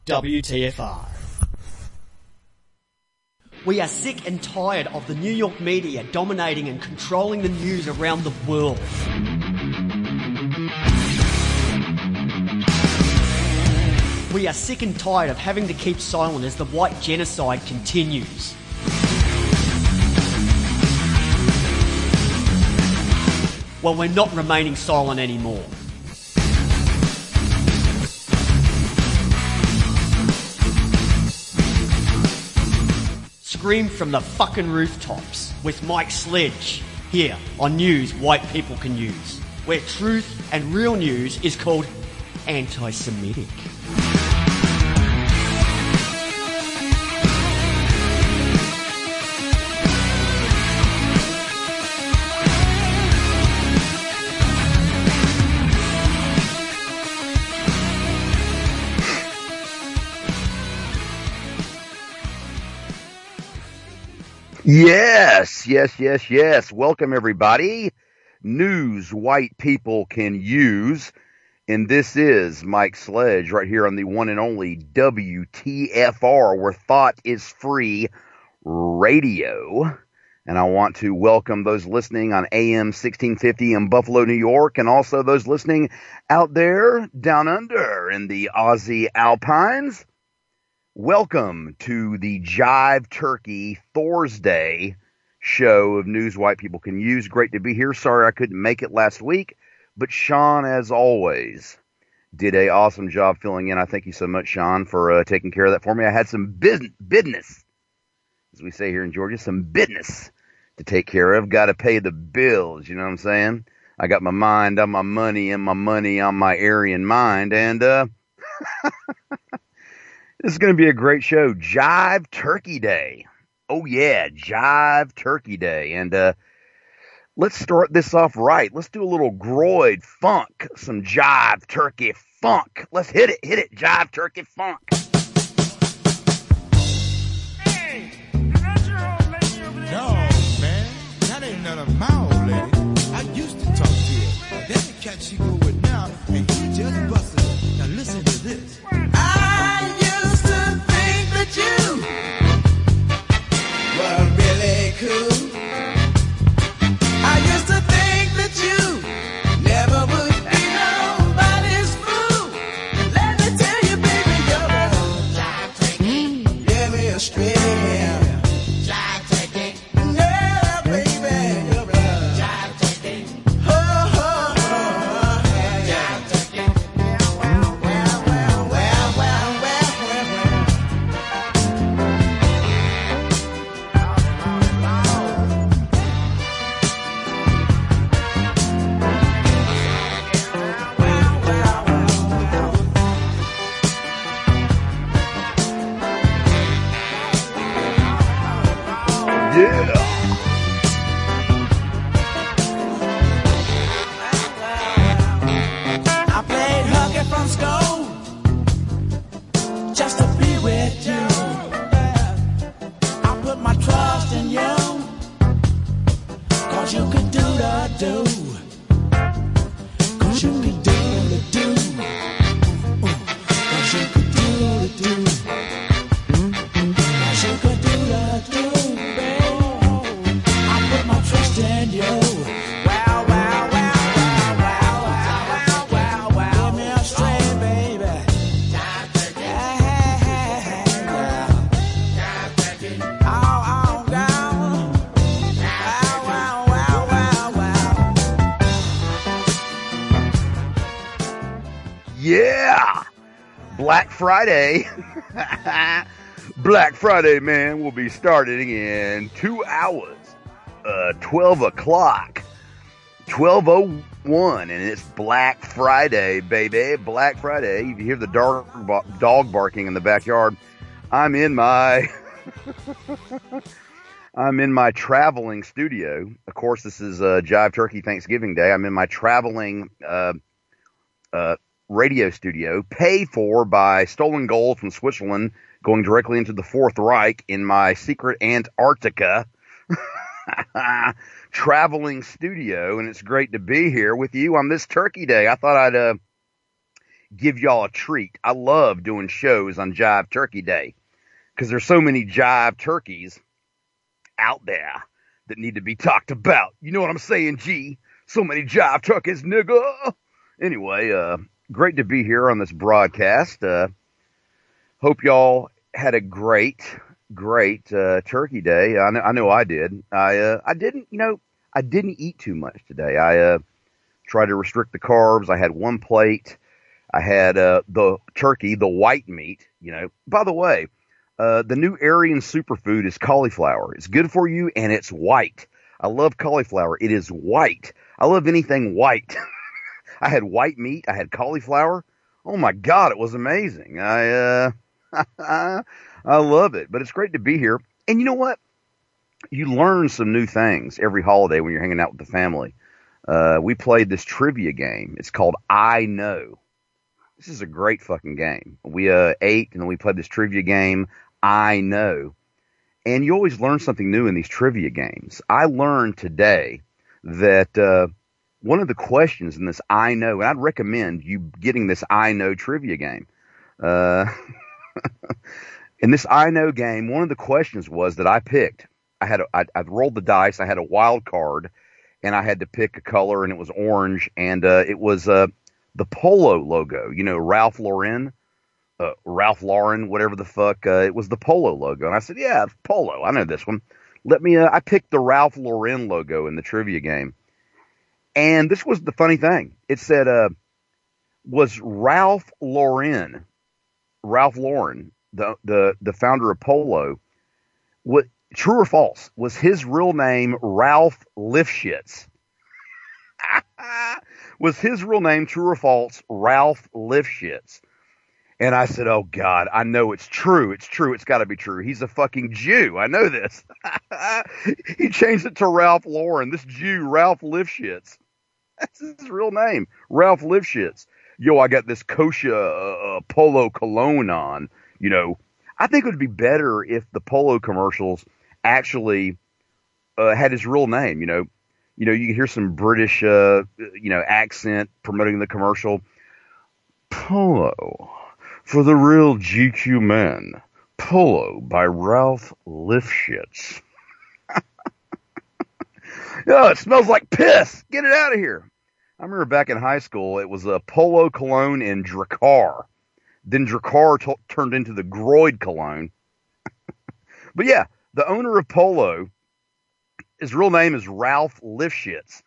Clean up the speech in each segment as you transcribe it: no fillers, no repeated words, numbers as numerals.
WTFR. We are sick and tired of the New York media dominating and controlling the news around the world. We are sick and tired of having to keep silent as the white genocide continues. Well, we're not remaining silent anymore. Scream from the fucking rooftops with Mike Sledge here on News White People Can Use, where truth and real news is called anti-Semitic. Yes. Welcome, everybody. News white people can use. And this is Mike Sledge right here on the one and only WTFR, where thought is free radio. And I want to welcome those listening on AM 1650 in Buffalo, New York, and also those listening out there down under in the Aussie Alpines. Welcome to the Jive Turkey Thursday show of News White People Can Use. Great to be here. Sorry I couldn't make it last week, but Sean, as always, did a awesome job filling in. I thank you so much, Sean, for taking care of that for me. I had some business, as we say here in Georgia, some business to take care of. Got to pay the bills, you know what I'm saying? I got my mind on my money and my money on my Aryan mind, and this is going to be a great show. Jive Turkey Day. Oh, yeah, Jive Turkey Day. And let's start this off right. Let's do a little groid funk, some Jive Turkey funk. Let's hit it, Jive Turkey funk. Hey, that's your old lady over there. No, man, that ain't none of my old lady. I used to talk to her. That's the cat she go with now, and he just busted her. Now listen to this. You were really cool. I used to think that you never would be nobody's fool. Let me tell you, baby, you're a jive turkey. Give me a straight jive turkey. Yeah, baby, you're a jive turkey. Jive turkey. Black Friday. Black Friday, man, will be starting in 2 hours. 12 o'clock. 12:01, and it's Black Friday, baby. Black Friday. You hear the dog barking in the backyard. I'm in my traveling studio. Of course, this is Jive Turkey Thanksgiving Day. I'm in my traveling radio studio, paid for by stolen gold from Switzerland, going directly into the Fourth Reich in my secret Antarctica traveling studio, and it's great to be here with you on this Turkey Day. I thought I'd give y'all a treat. I love doing shows on Jive Turkey Day because there's so many jive turkeys out there that need to be talked about. You know what I'm saying, G? So many jive turkeys, nigga. Anyway, great to be here on this broadcast. Hope y'all had a great Turkey Day. I know I did. I didn't eat too much today. I tried to restrict the carbs. I had one plate. I had the turkey, the white meat. By the way, the new Aryan superfood is cauliflower. It's good for you, and it's white. I love cauliflower. It is white. I love anything white. I had white meat. I had cauliflower. Oh my God, it was amazing. I love it. But it's great to be here. And you know what? You learn some new things every holiday when you're hanging out with the family. We played this trivia game. It's called I Know. This is a great fucking game. We ate and then we played this trivia game, I Know. And you always learn something new in these trivia games. I learned today that one of the questions in this I Know, and I'd recommend you getting this I Know trivia game. In this I Know game, one of the questions was that I picked. I'd rolled the dice. I had a wild card, and I had to pick a color, and it was orange, and it was the Polo logo. Ralph Lauren, whatever the fuck. It was the Polo logo, and I said, "Yeah, it's Polo. I know this one. Let me." I picked the Ralph Lauren logo in the trivia game, and this was the funny thing. It said, "Was Ralph Lauren, the founder of Polo, what?" True or false? Was his real name Ralph Lifshitz? Was his real name, true or false, Ralph Lifshitz? And I said, oh God, I know it's true. It's true. It's got to be true. He's a fucking Jew. I know this. He changed it to Ralph Lauren. This Jew, Ralph Lifshitz. That's his real name, Ralph Lifshitz. Yo, I got this kosher Polo cologne on. I think it would be better if the Polo commercials actually had his real name. You can hear some British accent promoting the commercial. Polo for the real GQ men. Polo by Ralph Lifshitz. Oh, it smells like piss. Get it out of here. I remember back in high school, it was a Polo cologne and Drakkar. Then Drakkar turned into the Groid cologne. But yeah, the owner of Polo, his real name is Ralph Lifshitz.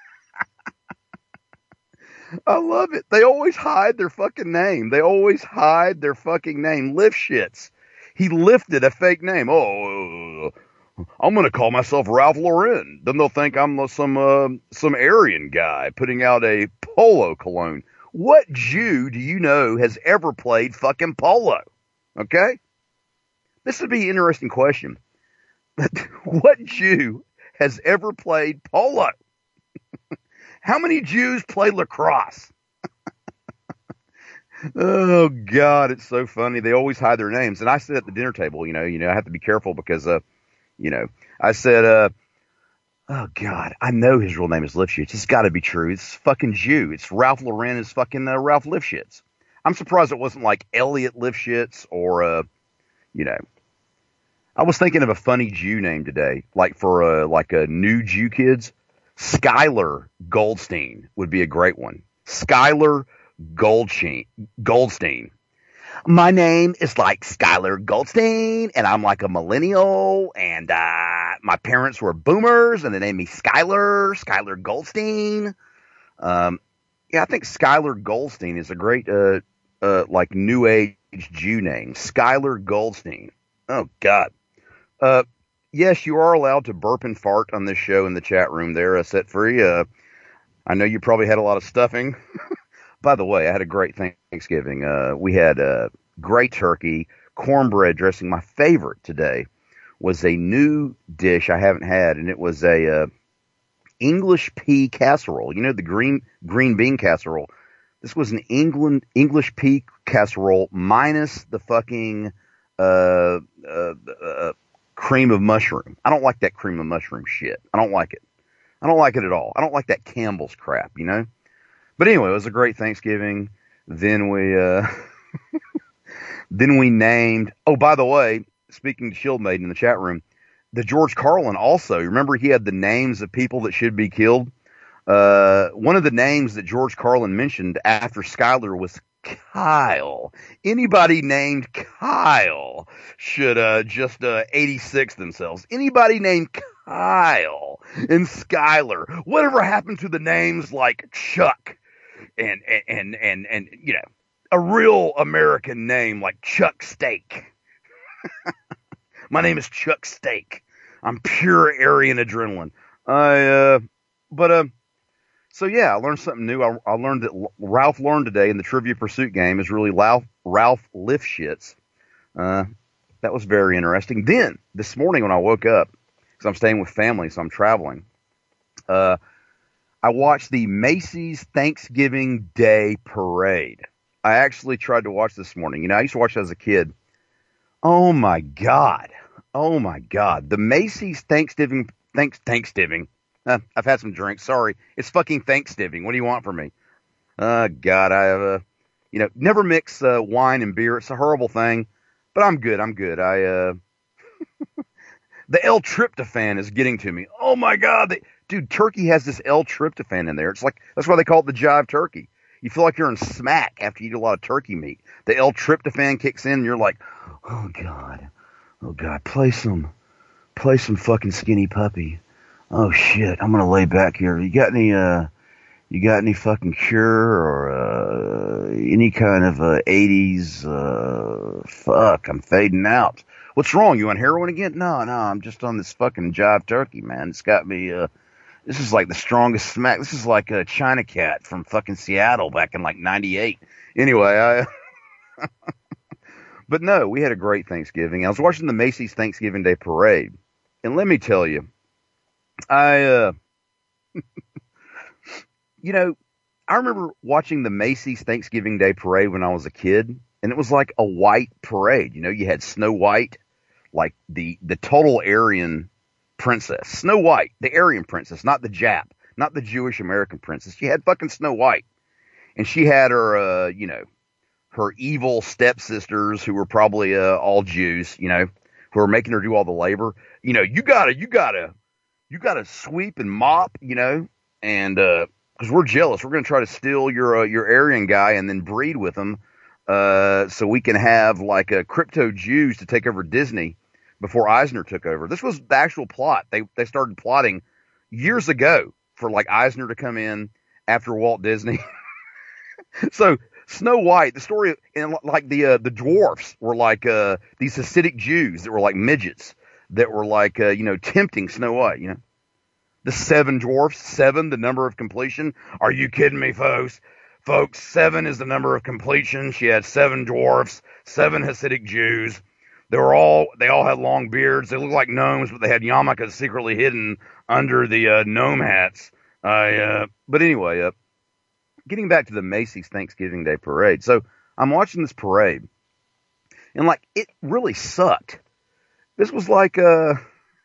I love it. They always hide their fucking name. Lifshitz. He lifted a fake name. Oh, I'm going to call myself Ralph Lauren. Then they'll think I'm some Aryan guy putting out a Polo cologne. What Jew do you know has ever played fucking polo? Okay? This would be an interesting question. What Jew has ever played polo? How many Jews play lacrosse? Oh, God, it's so funny. They always hide their names. And I sit at the dinner table, I have to be careful because, I said, oh, God, I know his real name is Lifshitz. It's got to be true. It's fucking Jew. It's Ralph Lauren is fucking Ralph Lifshitz. I'm surprised it wasn't like Elliot Lifshitz or, I was thinking of a funny Jew name today, like for a new Jew kids. Skylar Goldstein would be a great one. Skylar Goldstein. My name is like Skylar Goldstein, and I'm like a millennial, and my parents were boomers, and they named me Skylar Goldstein. Yeah, I think Skylar Goldstein is a great, like new age Jew name. Skylar Goldstein. Oh God. Yes, you are allowed to burp and fart on this show in the chat room there, Set Free. I know you probably had a lot of stuffing. By the way, I had a great Thanksgiving. We had great turkey, cornbread dressing. My favorite today was a new dish I haven't had, and it was a English pea casserole. The green bean casserole. This was an English pea casserole minus the fucking cream of mushroom. I don't like that cream of mushroom shit. I don't like it. I don't like it at all. I don't like that Campbell's crap, But anyway, it was a great Thanksgiving. Then we, then we named, oh, by the way, speaking to Shieldmate in the chat room, the George Carlin also, remember he had the names of people that should be killed? One of the names that George Carlin mentioned after Skyler was Kyle. Anybody named Kyle should just 86 themselves. Anybody named Kyle and Skyler. Whatever happened to the names like Chuck and you know, a real American name like Chuck Steak. My name is Chuck Steak. I'm pure Aryan adrenaline. So yeah, I learned something new. I learned that Ralph learned today in the Trivia Pursuit game is really Ralph Lifshitz. That was very interesting. Then this morning when I woke up, because I'm staying with family, so I'm traveling, I watched the Macy's Thanksgiving Day Parade. I actually tried to watch this morning. You know, I used to watch it as a kid. Oh my God. The Macy's Thanksgiving. I've had some drinks. Sorry. It's fucking Thanksgiving. What do you want from me? God, I have never mix wine and beer. It's a horrible thing, but I'm good. The L-tryptophan is getting to me. Oh my God. Dude, turkey has this L-tryptophan in there. It's like, that's why they call it the jive turkey. You feel like you're in smack after you eat a lot of turkey meat. The L-tryptophan kicks in and you're like, oh God, play some fucking Skinny Puppy. Oh shit, I'm gonna lay back here. You got any fucking Cure or any kind of 80s fuck, I'm fading out. What's wrong? You on heroin again? No, I'm just on this fucking jive turkey, man. It's got me this is like the strongest smack. This is like a China Cat from fucking Seattle back in like 98. Anyway, but no, we had a great Thanksgiving. I was watching the Macy's Thanksgiving Day Parade, and let me tell you, I remember watching the Macy's Thanksgiving Day Parade when I was a kid, and it was like a white parade. You know, you had Snow White, like the total Aryan princess. Snow White, the Aryan princess, not the Jap, not the Jewish American princess. She had fucking Snow White. And she had her, her evil stepsisters who were probably all Jews, who were making her do all the labor. You gotta sweep and mop, and because we're jealous, we're gonna try to steal your Aryan guy and then breed with him, so we can have like a crypto Jews to take over Disney before Eisner took over. This was the actual plot. They started plotting years ago for like Eisner to come in after Walt Disney. So Snow White, the story, and like the dwarfs were like these Hasidic Jews that were like midgets that were like tempting Snow White. The 7 dwarfs, 7, the number of completion. Are you kidding me, folks? Folks, 7 is the number of completion. She had 7 dwarfs, 7 Hasidic Jews. They all had long beards. They looked like gnomes, but they had yarmulkes secretly hidden under the gnome hats. But anyway, getting back to the Macy's Thanksgiving Day Parade. So I'm watching this parade, and like it really sucked. This was like, they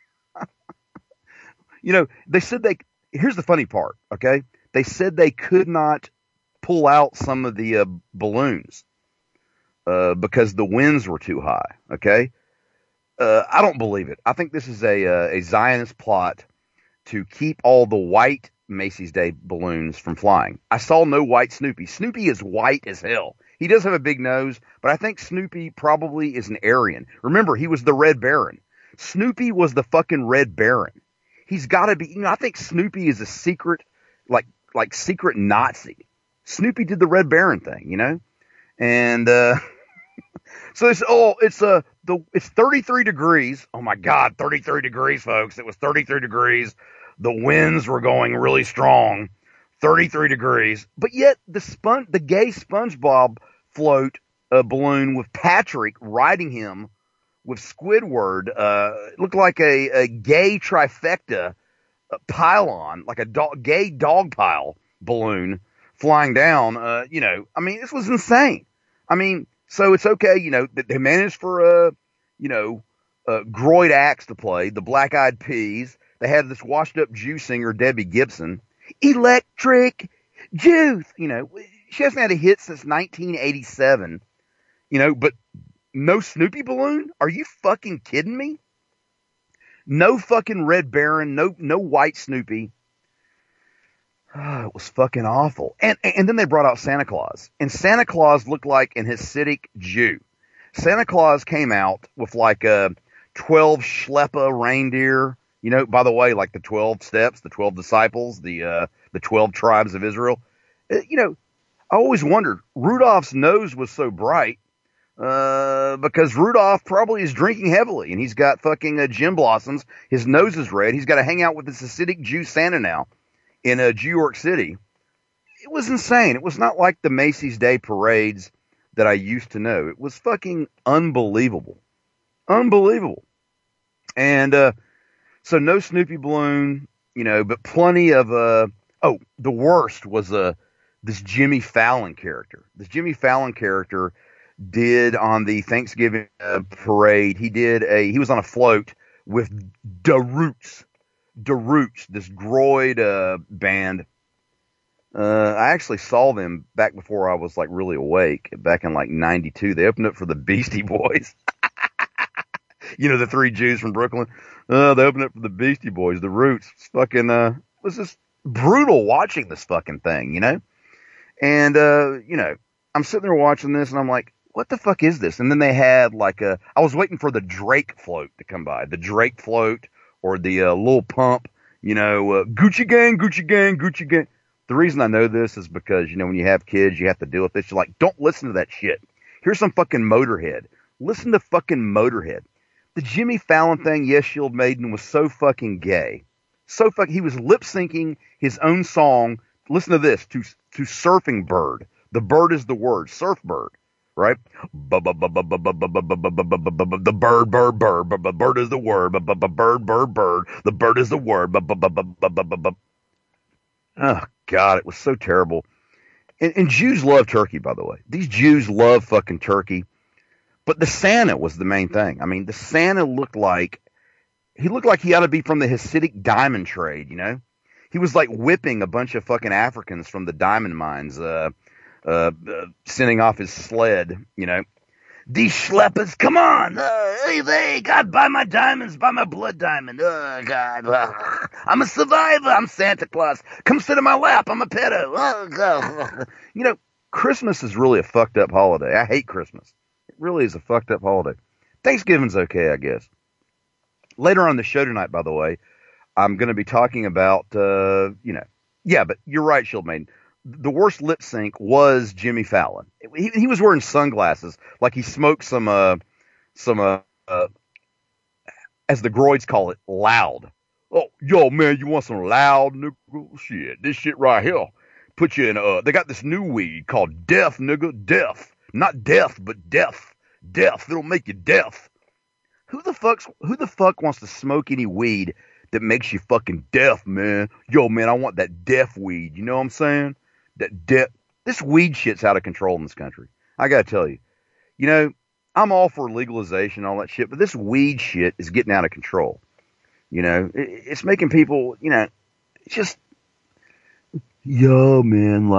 said here's the funny part, okay? They said they could not pull out some of the balloons because the winds were too high, okay? I don't believe it. I think this is a Zionist plot to keep all the white Macy's Day balloons from flying. I saw no white Snoopy. Snoopy is white as hell. He does have a big nose, but I think Snoopy probably is an Aryan. Remember, he was the Red Baron. Snoopy was the fucking Red Baron. He's got to be, I think Snoopy is a secret, like secret Nazi. Snoopy did the Red Baron thing, And, so it's 33 degrees. Oh my God, 33 degrees, folks. It was 33 degrees. The winds were going really strong. 33 degrees. But yet the gay SpongeBob float balloon with Patrick riding him with Squidward looked like a gay trifecta pylon, like a gay dog pile balloon flying down. This was insane. So it's okay, they managed for Groyd Axe to play, the Black Eyed Peas. They had this washed up Jew singer, Debbie Gibson. Electric Juice, she hasn't had a hit since 1987, but no Snoopy Balloon? Are you fucking kidding me? No fucking Red Baron, no White Snoopy. Oh, it was fucking awful. And then they brought out Santa Claus. And Santa Claus looked like an Hasidic Jew. Santa Claus came out with like 12 Schleppa reindeer. By the way, like the 12 steps, the 12 disciples, the 12 tribes of Israel. I always wondered, Rudolph's nose was so bright because Rudolph probably is drinking heavily, and he's got fucking gin blossoms. His nose is red. He's got to hang out with this Hasidic Jew Santa now in New York City. It was insane. It was not like the Macy's Day parades that I used to know. It was fucking unbelievable. Unbelievable. And so no Snoopy Balloon, but plenty of the worst was this Jimmy Fallon character. This Jimmy Fallon character did on the Thanksgiving parade. He was on a float with the Roots, this Groyd band. I actually saw them back before I was like really awake, back in like 92. They opened up for the Beastie Boys. The three Jews from Brooklyn. They opened up for the Beastie Boys, the Roots. It's fucking, it was just brutal watching this fucking thing, And, I'm sitting there watching this and I'm like, what the fuck is this? And then they had like I was waiting for the Drake float to come by. The Drake float or the Lil Pump, Gucci Gang, Gucci Gang, Gucci Gang. The reason I know this is because, when you have kids, you have to deal with this. You're like, don't listen to that shit. Here's some fucking Motorhead. Listen to fucking Motorhead. The Jimmy Fallon thing, Yes, Shield Maiden, was so fucking gay. He was lip syncing his own song. Listen to this, to Surfing Bird. The bird is the word, surf bird, right? The bird, bird is the word, bird, the bird is the word, Oh God, it was so terrible. And Jews love turkey, by the way. These Jews love fucking turkey. But the Santa was the main thing. I mean, the Santa looked like he ought to be from the Hasidic diamond trade, He was like whipping a bunch of fucking Africans from the diamond mines, sending off his sled, These schleppers, come on! Hey, God, buy my diamonds, buy my blood diamond. Oh, God. I'm a survivor. I'm Santa Claus. Come sit in my lap. I'm a pedo. Oh, God. Christmas is really a fucked up holiday. I hate Christmas. It really is a fucked up holiday. Thanksgiving's okay, I guess. Later on the show tonight, by the way, I'm going to be talking about, yeah, but you're right, Shield Maiden. The worst lip sync was Jimmy Fallon. He was wearing sunglasses, like he smoked some as the Groids call it, loud. Oh, yo, man, you want some loud, nigga? Shit, this shit right here. Put you in, they got this new weed called Deaf, nigga, Deaf. Not deaf, but deaf. Deaf, it'll make you deaf. Who the fuck wants to smoke any weed that makes you fucking deaf, man? Yo, man, I want that deaf weed, you know what I'm saying? This weed shit's out of control in this country. I gotta tell you. I'm all for legalization and all that shit, but this weed shit is getting out of control. It's making people, it's just, yo, man,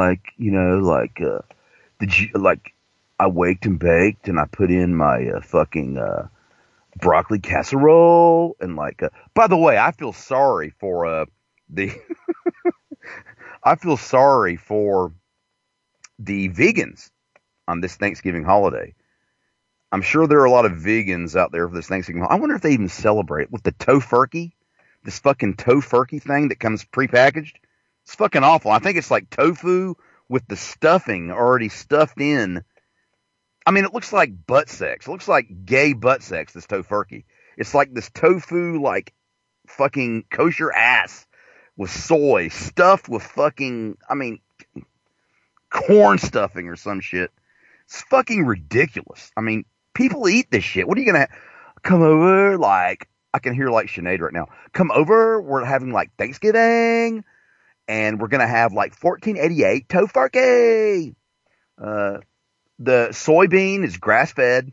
I waked and baked and I put in my fucking broccoli casserole and by the way, I feel sorry for I feel sorry for the vegans on this Thanksgiving holiday. I'm sure there are a lot of vegans out there for this Thanksgiving. I wonder if they even celebrate with the tofurkey, this fucking tofurkey thing that comes prepackaged. It's fucking awful. I think it's like tofu with the stuffing already stuffed in. I mean, it looks like butt sex. It looks like gay butt sex, this tofurkey. It's like this tofu, like fucking kosher ass with soy stuffed with fucking, corn stuffing or some shit. It's fucking ridiculous. I mean, people eat this shit. What are you going to come over? I can hear Sinead right now. Come over. We're having Thanksgiving and we're going to have 1488 tofurkey. The soybean is grass fed.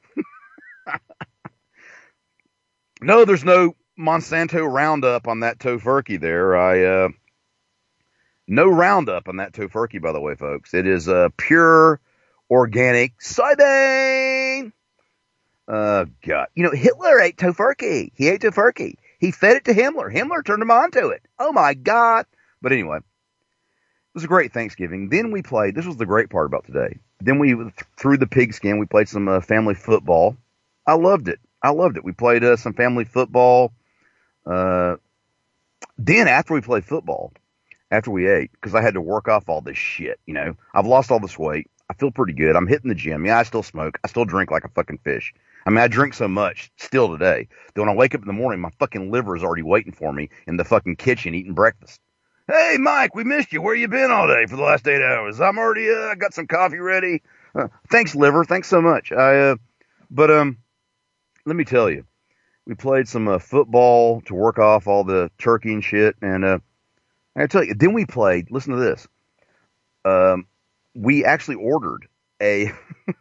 No, there's no Monsanto Roundup on that tofurkey there. No Roundup on that tofurkey, by the way, folks. It is pure organic soybean. God. You know, Hitler ate tofurkey. He ate tofurkey. He fed it to Himmler. Himmler turned him on to it. Oh, my God. But anyway, it was a great Thanksgiving. Then we played, this was the great part about today. Then we, through the pigskin, we played some family football. I loved it. We played some family football. Then after we played football, after we ate, because I had to work off all this shit, you know. I've lost all this weight. I feel pretty good. I'm hitting the gym. Yeah, I still smoke. I still drink like a fucking fish. I mean, I drink so much still today that when I wake up in the morning, my fucking liver is already waiting for me in the fucking kitchen eating breakfast. Hey, Mike, we missed you. Where you been all day for the last 8 hours? I'm already, I got some coffee ready. Thanks, liver. Thanks so much. But let me tell you, we played some football to work off all the turkey and shit. And I tell you, then we played, listen to this. We actually ordered a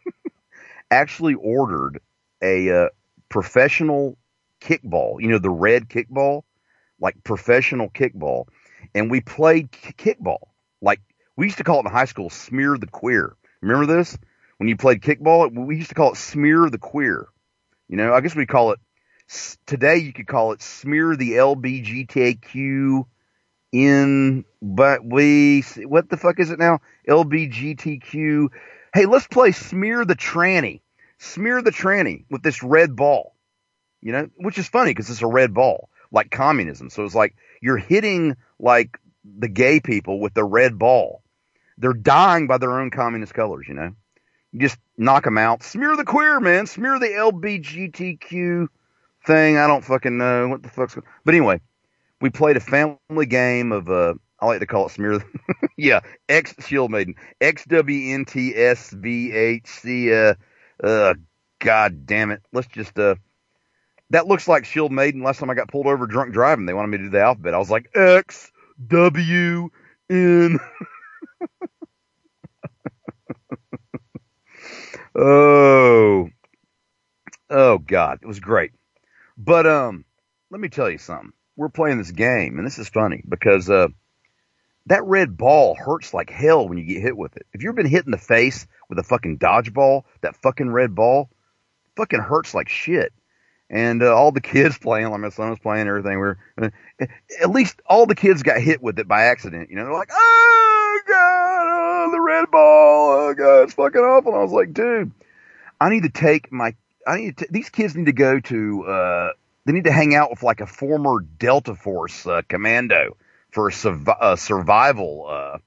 professional kickball, you know, the red kickball, like professional kickball. And we played kickball. Like we used to call it in high school, smear the queer. Remember this? When you played kickball, we used to call it smear the queer. You know, I guess we call it today. You could call it smear the LBGTQ in, but what the fuck is it now? LBGTQ. Hey, let's play smear the tranny with this red ball, you know, which is funny because it's a red ball, like communism. So it's like you're hitting like the gay people with the red ball. They're dying by their own communist colors, you know. You just knock them out. Smear the queer, man. Smear the LBGTQ thing. I don't fucking know what the fuck's going on. But anyway, we played a family game of, I like to call it smear. Yeah. Shield Maiden. XWNTSVHC. God damn it. Let's just, that looks like Shield Maiden. Last time I got pulled over drunk driving, they wanted me to do the alphabet. I was like, X, W, N. Oh God. It was great. But, let me tell you something. We're playing this game, and this is funny because that red ball hurts like hell when you get hit with it. If you've been hit in the face with a fucking dodgeball, that fucking red ball fucking hurts like shit. And all the kids playing, like my son was playing, everything. At least all the kids got hit with it by accident. You know, they're like, "Oh God, oh, the red ball, oh God, it's fucking awful." And I was like, "Dude, these kids need to go to." They need to hang out with like a former Delta Force commando for a survival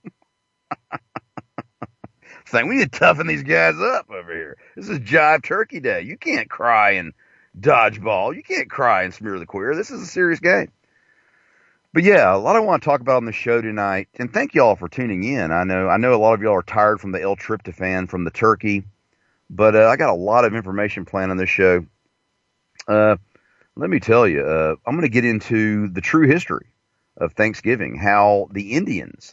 thing. We need to toughen these guys up over here. This is Jive Turkey Day. You can't cry and dodgeball. You can't cry and smear the queer. This is a serious game. But yeah, a lot I want to talk about on the show tonight. And thank y'all for tuning in. I know a lot of y'all are tired from the L-tryptophan from the turkey, but I got a lot of information planned on this show. Let me tell you, I'm going to get into the true history of Thanksgiving, how the Indians,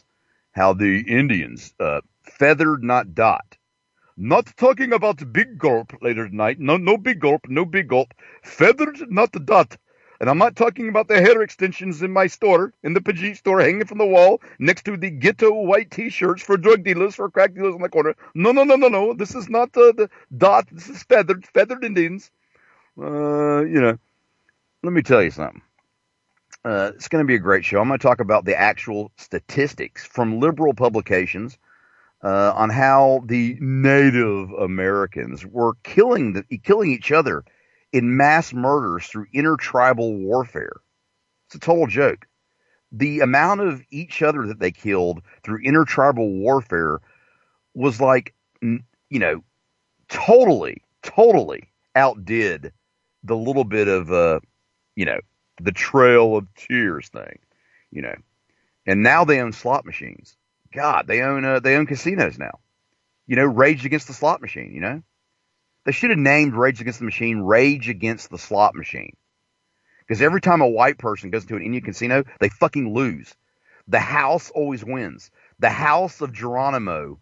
feathered, not dot. Not talking about big gulp later tonight. No big gulp, no big gulp. Feathered, not dot. And I'm not talking about the hair extensions in my store, in the Pajit store, hanging from the wall, next to the ghetto white T-shirts for drug dealers, for crack dealers in the corner. No. This is not the dot. This is feathered Indians. You know. Let me tell you something. It's going to be a great show. I'm going to talk about the actual statistics from liberal publications on how the Native Americans were killing each other in mass murders through intertribal warfare. It's a total joke. The amount of each other that they killed through intertribal warfare was like, you know, totally outdid the little bit of, you know, the Trail of Tears thing, you know, and now they own slot machines. God, they own casinos now, you know, Rage Against the Slot Machine, you know, they should have named Rage Against the Machine, Rage Against the Slot Machine. Because every time a white person goes to an Indian casino, they fucking lose. The house always wins. The house of Geronimo.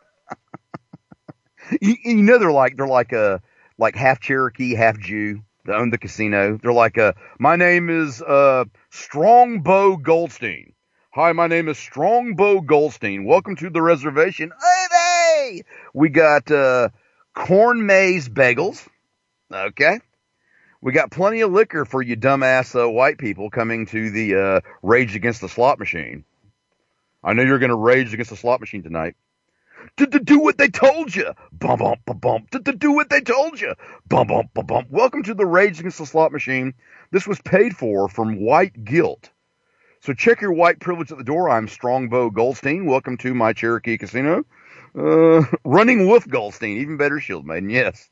you know, they're like half Cherokee, half Jew. They own the casino. They're like, my name is Strongbow Goldstein. Hi, my name is Strongbow Goldstein. Welcome to the reservation. Hey! We got corn maze bagels. Okay. We got plenty of liquor for you dumbass white people coming to the Rage Against the Slot Machine. I know you're going to rage against the slot machine tonight. Do what they told you. Bump, bump, bump, bump. Do what they told you. Bump, bump, bump, bump. Welcome to the Rage Against the Slot Machine. This was paid for from white guilt. So check your white privilege at the door. I'm Strongbow Goldstein. Welcome to my Cherokee Casino. Running Wolf Goldstein. Even better, Shield Maiden. Yes.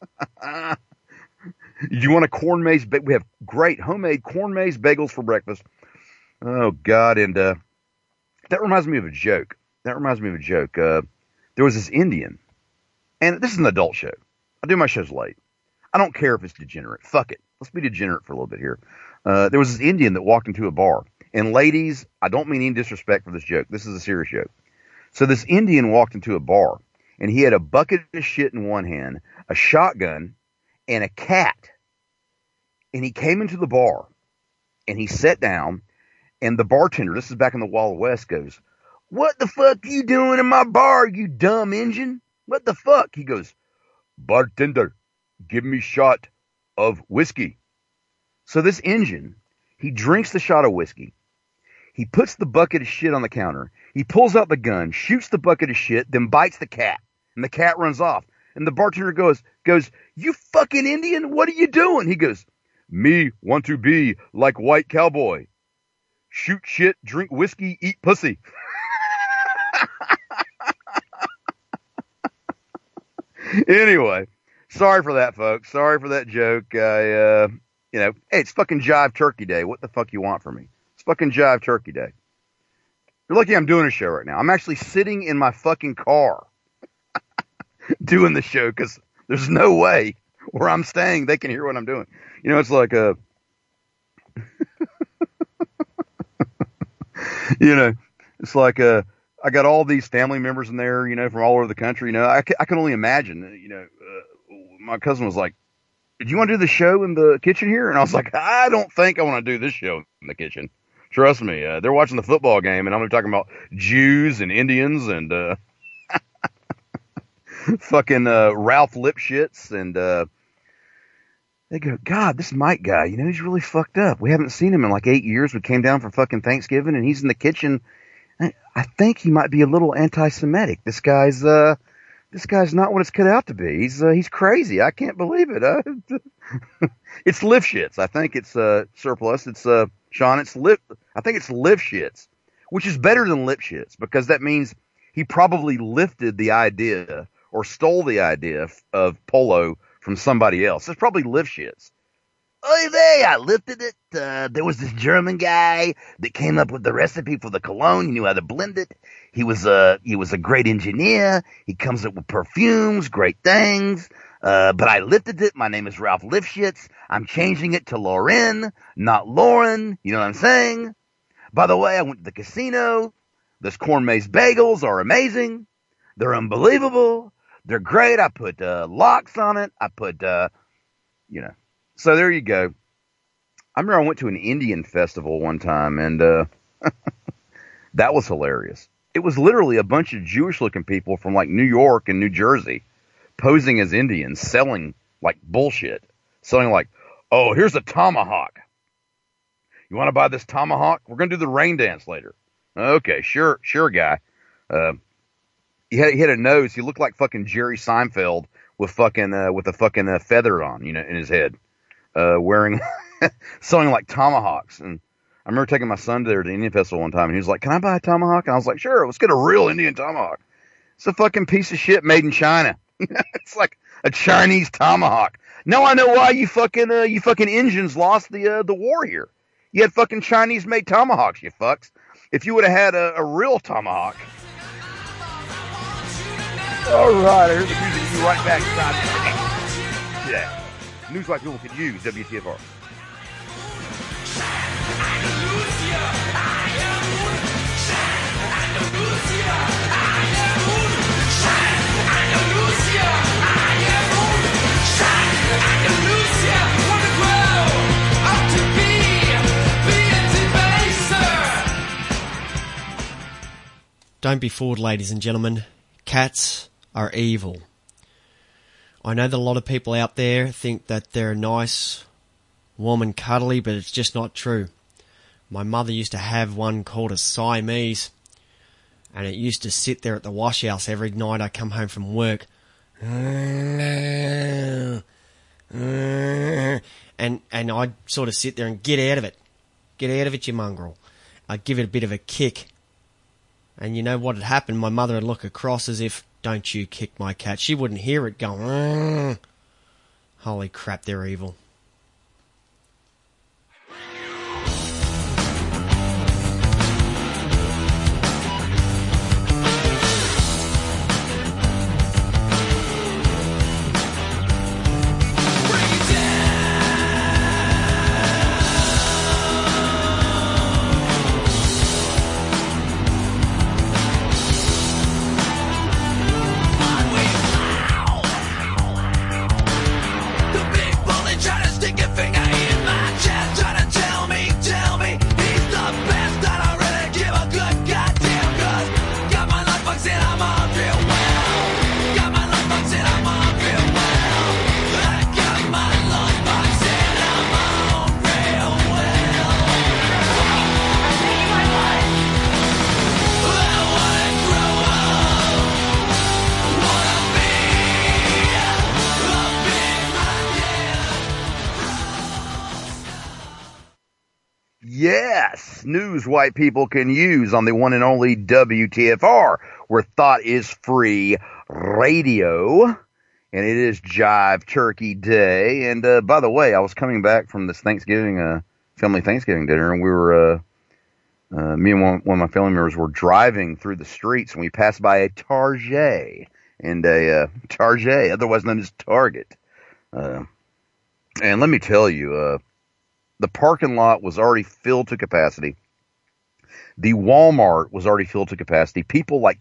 You want a corn maze bagel? We have great homemade corn maze bagels for breakfast. Oh, God. And that reminds me of a joke. There was this Indian, and this is an adult show. I do my shows late. I don't care if it's degenerate. Fuck it. Let's be degenerate for a little bit here. There was this Indian that walked into a bar. And ladies, I don't mean any disrespect for this joke. This is a serious joke. So this Indian walked into a bar, and he had a bucket of shit in one hand, a shotgun, and a cat. And he came into the bar, and he sat down, and the bartender, this is back in the Wild West, goes, "What the fuck you doing in my bar, you dumb Injun? What the fuck?" He goes, "Bartender, give me shot of whiskey." So this Injun, he drinks the shot of whiskey. He puts the bucket of shit on the counter. He pulls out the gun, shoots the bucket of shit, then bites the cat. And the cat runs off. And the bartender goes, "You fucking Indian, what are you doing?" He goes, "Me want to be like white cowboy. Shoot shit, drink whiskey, eat pussy." Anyway, sorry for that, folks. Sorry for that joke. Hey, it's fucking Jive Turkey Day. What the fuck you want from me? It's fucking Jive Turkey Day. You're lucky I'm doing a show right now. I'm actually sitting in my fucking car doing the show because there's no way where I'm staying they can hear what I'm doing. It's like I got all these family members in there, from all over the country. I can only imagine, my cousin was like, "Did you want to do the show in the kitchen here?" And I was like, "I don't think I want to do this show in the kitchen. Trust me." They're watching the football game, and I'm talking about Jews and Indians and fucking Ralph Lipschitz. And they go, "God, this Mike guy, he's really fucked up. We haven't seen him in like 8 years. We came down for fucking Thanksgiving, and he's in the kitchen. I think he might be a little anti-Semitic. This guy's not what it's cut out to be. He's crazy. I can't believe it." It's Lifshitz. I think it's surplus. It's Sean. I think it's Lifshitz, which is better than Lipshitz because that means he probably lifted the idea or stole the idea of polo from somebody else. It's probably Lifshitz. "Oy vey, I lifted it. There was this German guy that came up with the recipe for the cologne. He knew how to blend it. He was a great engineer. He comes up with perfumes, great things. But I lifted it. My name is Ralph Lifshitz. I'm changing it to Lauren, not Lauren. You know what I'm saying? By the way, I went to the casino. Those corn maze bagels are amazing. They're unbelievable. They're great. I put locks on it. I put, So there you go. I remember I went to an Indian festival one time, and that was hilarious. It was literally a bunch of Jewish-looking people from like New York and New Jersey posing as Indians, selling like bullshit. Selling like, "Oh, here's a tomahawk. You want to buy this tomahawk? We're going to do the rain dance later." "Okay, sure, guy." He had a nose. He looked like fucking Jerry Seinfeld with a fucking feather on, in his head. Wearing, selling like tomahawks. And I remember taking my son there to the Indian Festival one time, and he was like, "Can I buy a tomahawk?" And I was like, "Sure, let's get a real Indian tomahawk." It's a fucking piece of shit made in China. It's like a Chinese tomahawk. Now I know why you fucking Indians lost the war here. You had fucking Chinese made tomahawks, you fucks. If you would have had a real tomahawk. All right, here's the music. Be right back. Yeah. News like people could use, WTFR. Don't be fooled, ladies and gentlemen. Cats are evil. I know that a lot of people out there think that they're nice, warm and cuddly, but it's just not true. My mother used to have one called a Siamese, and it used to sit there at the wash house every night I come home from work. And I'd sort of sit there and get out of it. Get out of it, you mongrel. I'd give it a bit of a kick. And you know what had happened? My mother would look across as if, don't you kick my cat. She wouldn't hear it going, holy crap, they're evil. Yes, news white people can use on the one and only WTFR, where thought is free radio, and it is Jive Turkey Day. And by the way, I was coming back from this Thanksgiving, family Thanksgiving dinner, and we were, me and one of my family members were driving through the streets, and we passed by a Target, and Target, otherwise known as Target. And let me tell you, the parking lot was already filled to capacity. The Walmart was already filled to capacity. People like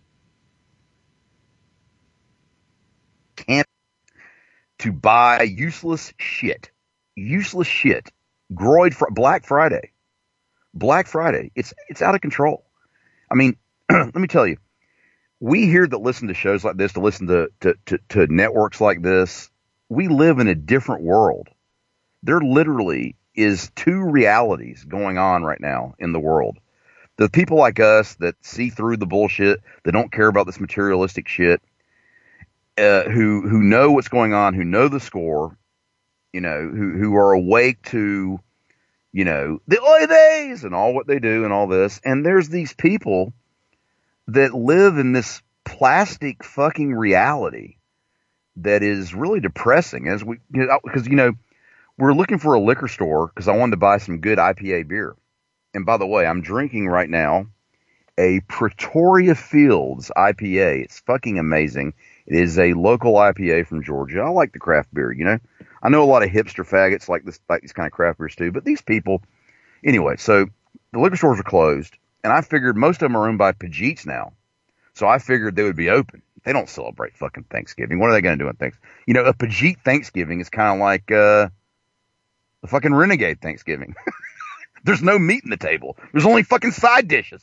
can't to buy useless shit. Useless shit. Black Friday. Black Friday. It's out of control. I mean, let me tell you, we here that listen to shows like this, to listen to networks like this, we live in a different world. There literally is two realities going on right now in the world. The people like us that see through the bullshit, that don't care about this materialistic shit, who know what's going on, who know the score, you know, who are awake to, you know, the oy theys and all what they do and all this. And there's these people that live in this plastic fucking reality that is really depressing because, you know, we're looking for a liquor store because I wanted to buy some good IPA beer. And by the way, I'm drinking right now a Pretoria Fields IPA. It's fucking amazing. It is a local IPA from Georgia. I like the craft beer, you know. I know a lot of hipster faggots like these kind of craft beers too, but these people, anyway, so the liquor stores are closed, and I figured most of them are owned by Pajeets now. So I figured they would be open. They don't celebrate fucking Thanksgiving. What are they going to do on Thanksgiving? You know, a Pajeet Thanksgiving is kind of like, the fucking Renegade Thanksgiving. There's no meat in the table. There's only fucking side dishes.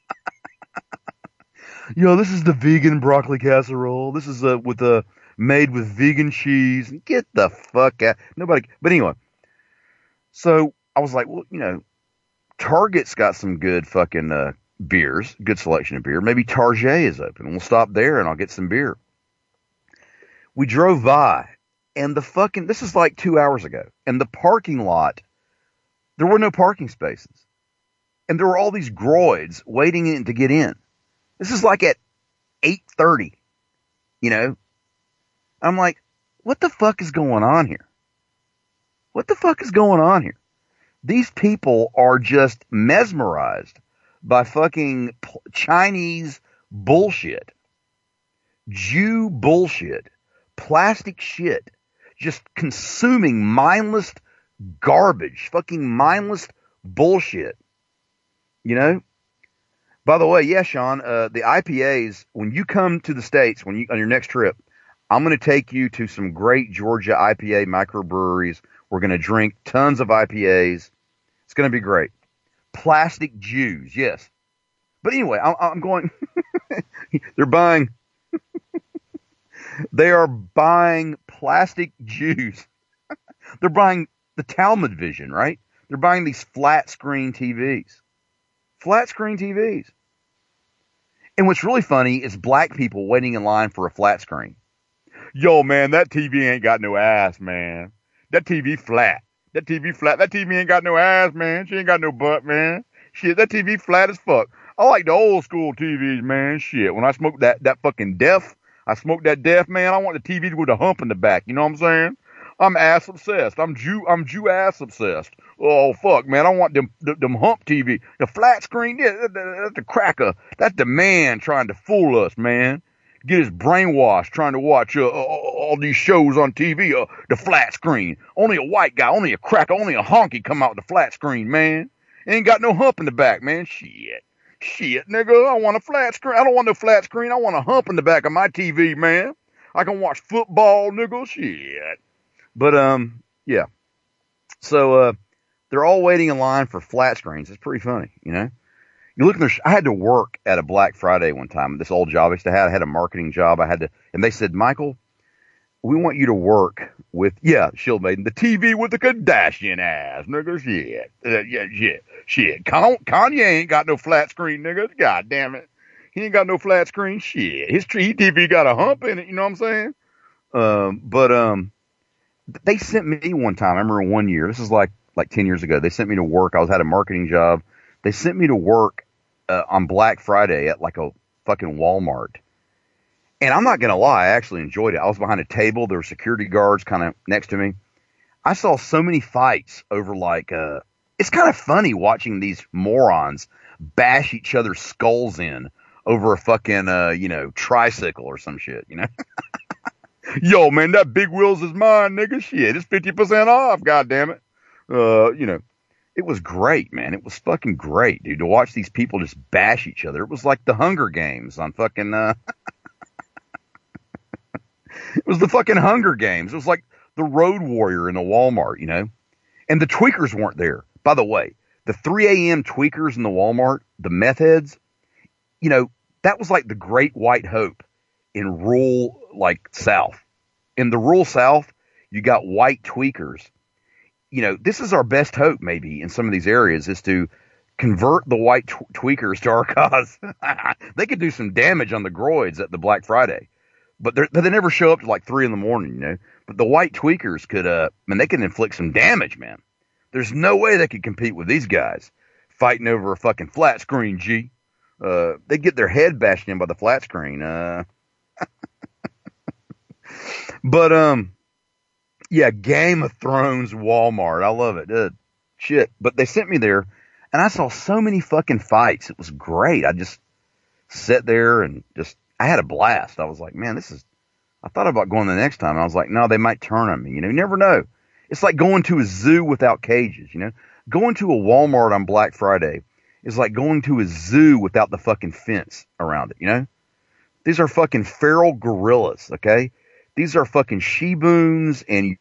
Yo, this is the vegan broccoli casserole. This is made with vegan cheese. Get the fuck out. Nobody. But anyway, so I was like, well, you know, Target's got some good fucking beers, good selection of beer. Maybe Target is open. We'll stop there and I'll get some beer. We drove by. And this is like 2 hours ago. And the parking lot, there were no parking spaces. And there were all these groids waiting in to get in. This is like at 8:30, you know. I'm like, what the fuck is going on here? What the fuck is going on here? These people are just mesmerized by fucking Chinese bullshit, Jew bullshit, plastic shit. Just consuming mindless garbage, fucking mindless bullshit. You know? By the way, yeah, Sean, the IPAs, when you come to the States, on your next trip, I'm going to take you to some great Georgia IPA microbreweries. We're going to drink tons of IPAs. It's going to be great. Plastic Jews, yes. But anyway, I'm going, They're buying, they are buying plastic Jews. They're buying the Talmud Vision, right? They're buying these flat screen TVs. Flat screen TVs. And what's really funny is black people waiting in line for a flat screen. Yo, man, that TV ain't got no ass, man. That TV flat. That TV flat. That TV ain't got no ass, man. She ain't got no butt, man. Shit, that TV flat as fuck. I like the old school TVs, man. Shit, when I smoke that fucking Def, I smoke that Def, man. I want the TV with a hump in the back. You know what I'm saying? I'm ass obsessed. I'm Jew ass obsessed. Oh fuck, man. I want them hump TV. The flat screen, yeah, that's the cracker. That's the man trying to fool us, man. Get his brainwashed trying to watch all these shows on TV, the flat screen. Only a white guy, only a cracker, only a honky come out with the flat screen, man. Ain't got no hump in the back, man. Shit, nigga. I want a flat screen. I don't want no flat screen. I want a hump in the back of my TV, man. I can watch football, nigga. Shit. But, yeah. So, they're all waiting in line for flat screens. It's pretty funny, you know? You look in I had to work at a Black Friday one time. This old job I used to have. I had a marketing job. And they said, Michael, we want you to work with, Shield Maiden, the TV with the Kardashian ass, nigga. Shit. Kanye ain't got no flat screen, nigga. God damn it. He ain't got no flat screen. Shit. His TV got a hump in it. You know what I'm saying? They sent me one time. I remember one year. This is like 10 years ago. They sent me to work. I had a marketing job. They sent me to work on Black Friday at like a fucking Walmart. And I'm not going to lie, I actually enjoyed it. I was behind a table. There were security guards kind of next to me. I saw so many fights over it's kind of funny watching these morons bash each other's skulls in over a fucking, tricycle or some shit, you know? Yo, man, that Big Wheels is mine, nigga. Shit, it's 50% off, goddammit. It was great, man. It was fucking great, dude, to watch these people just bash each other. It was like the Hunger Games on fucking, it was the fucking Hunger Games. It was like the Road Warrior in a Walmart, you know? And the tweakers weren't there. By the way, the 3 a.m. tweakers in the Walmart, the meth heads, you know, that was like the Great White Hope in rural, South. In the rural South, you got white tweakers. You know, this is our best hope, maybe, in some of these areas, is to convert the white tweakers to our cause. They could do some damage on the groids at the Black Friday. But they never show up till 3 a.m, you know. But the white tweakers could, they can inflict some damage, man. There's no way they could compete with these guys fighting over a fucking flat screen, G. They'd get their head bashed in by the flat screen. But, yeah, Game of Thrones Walmart. I love it. Shit. But they sent me there, and I saw so many fucking fights. It was great. I just sat there and I had a blast. I was like, man, I thought about going the next time. I was like, no, they might turn on me. You know, you never know. It's like going to a zoo without cages, you know. Going to a Walmart on Black Friday is like going to a zoo without the fucking fence around it, you know. These are fucking feral gorillas, okay? These are fucking she-boons and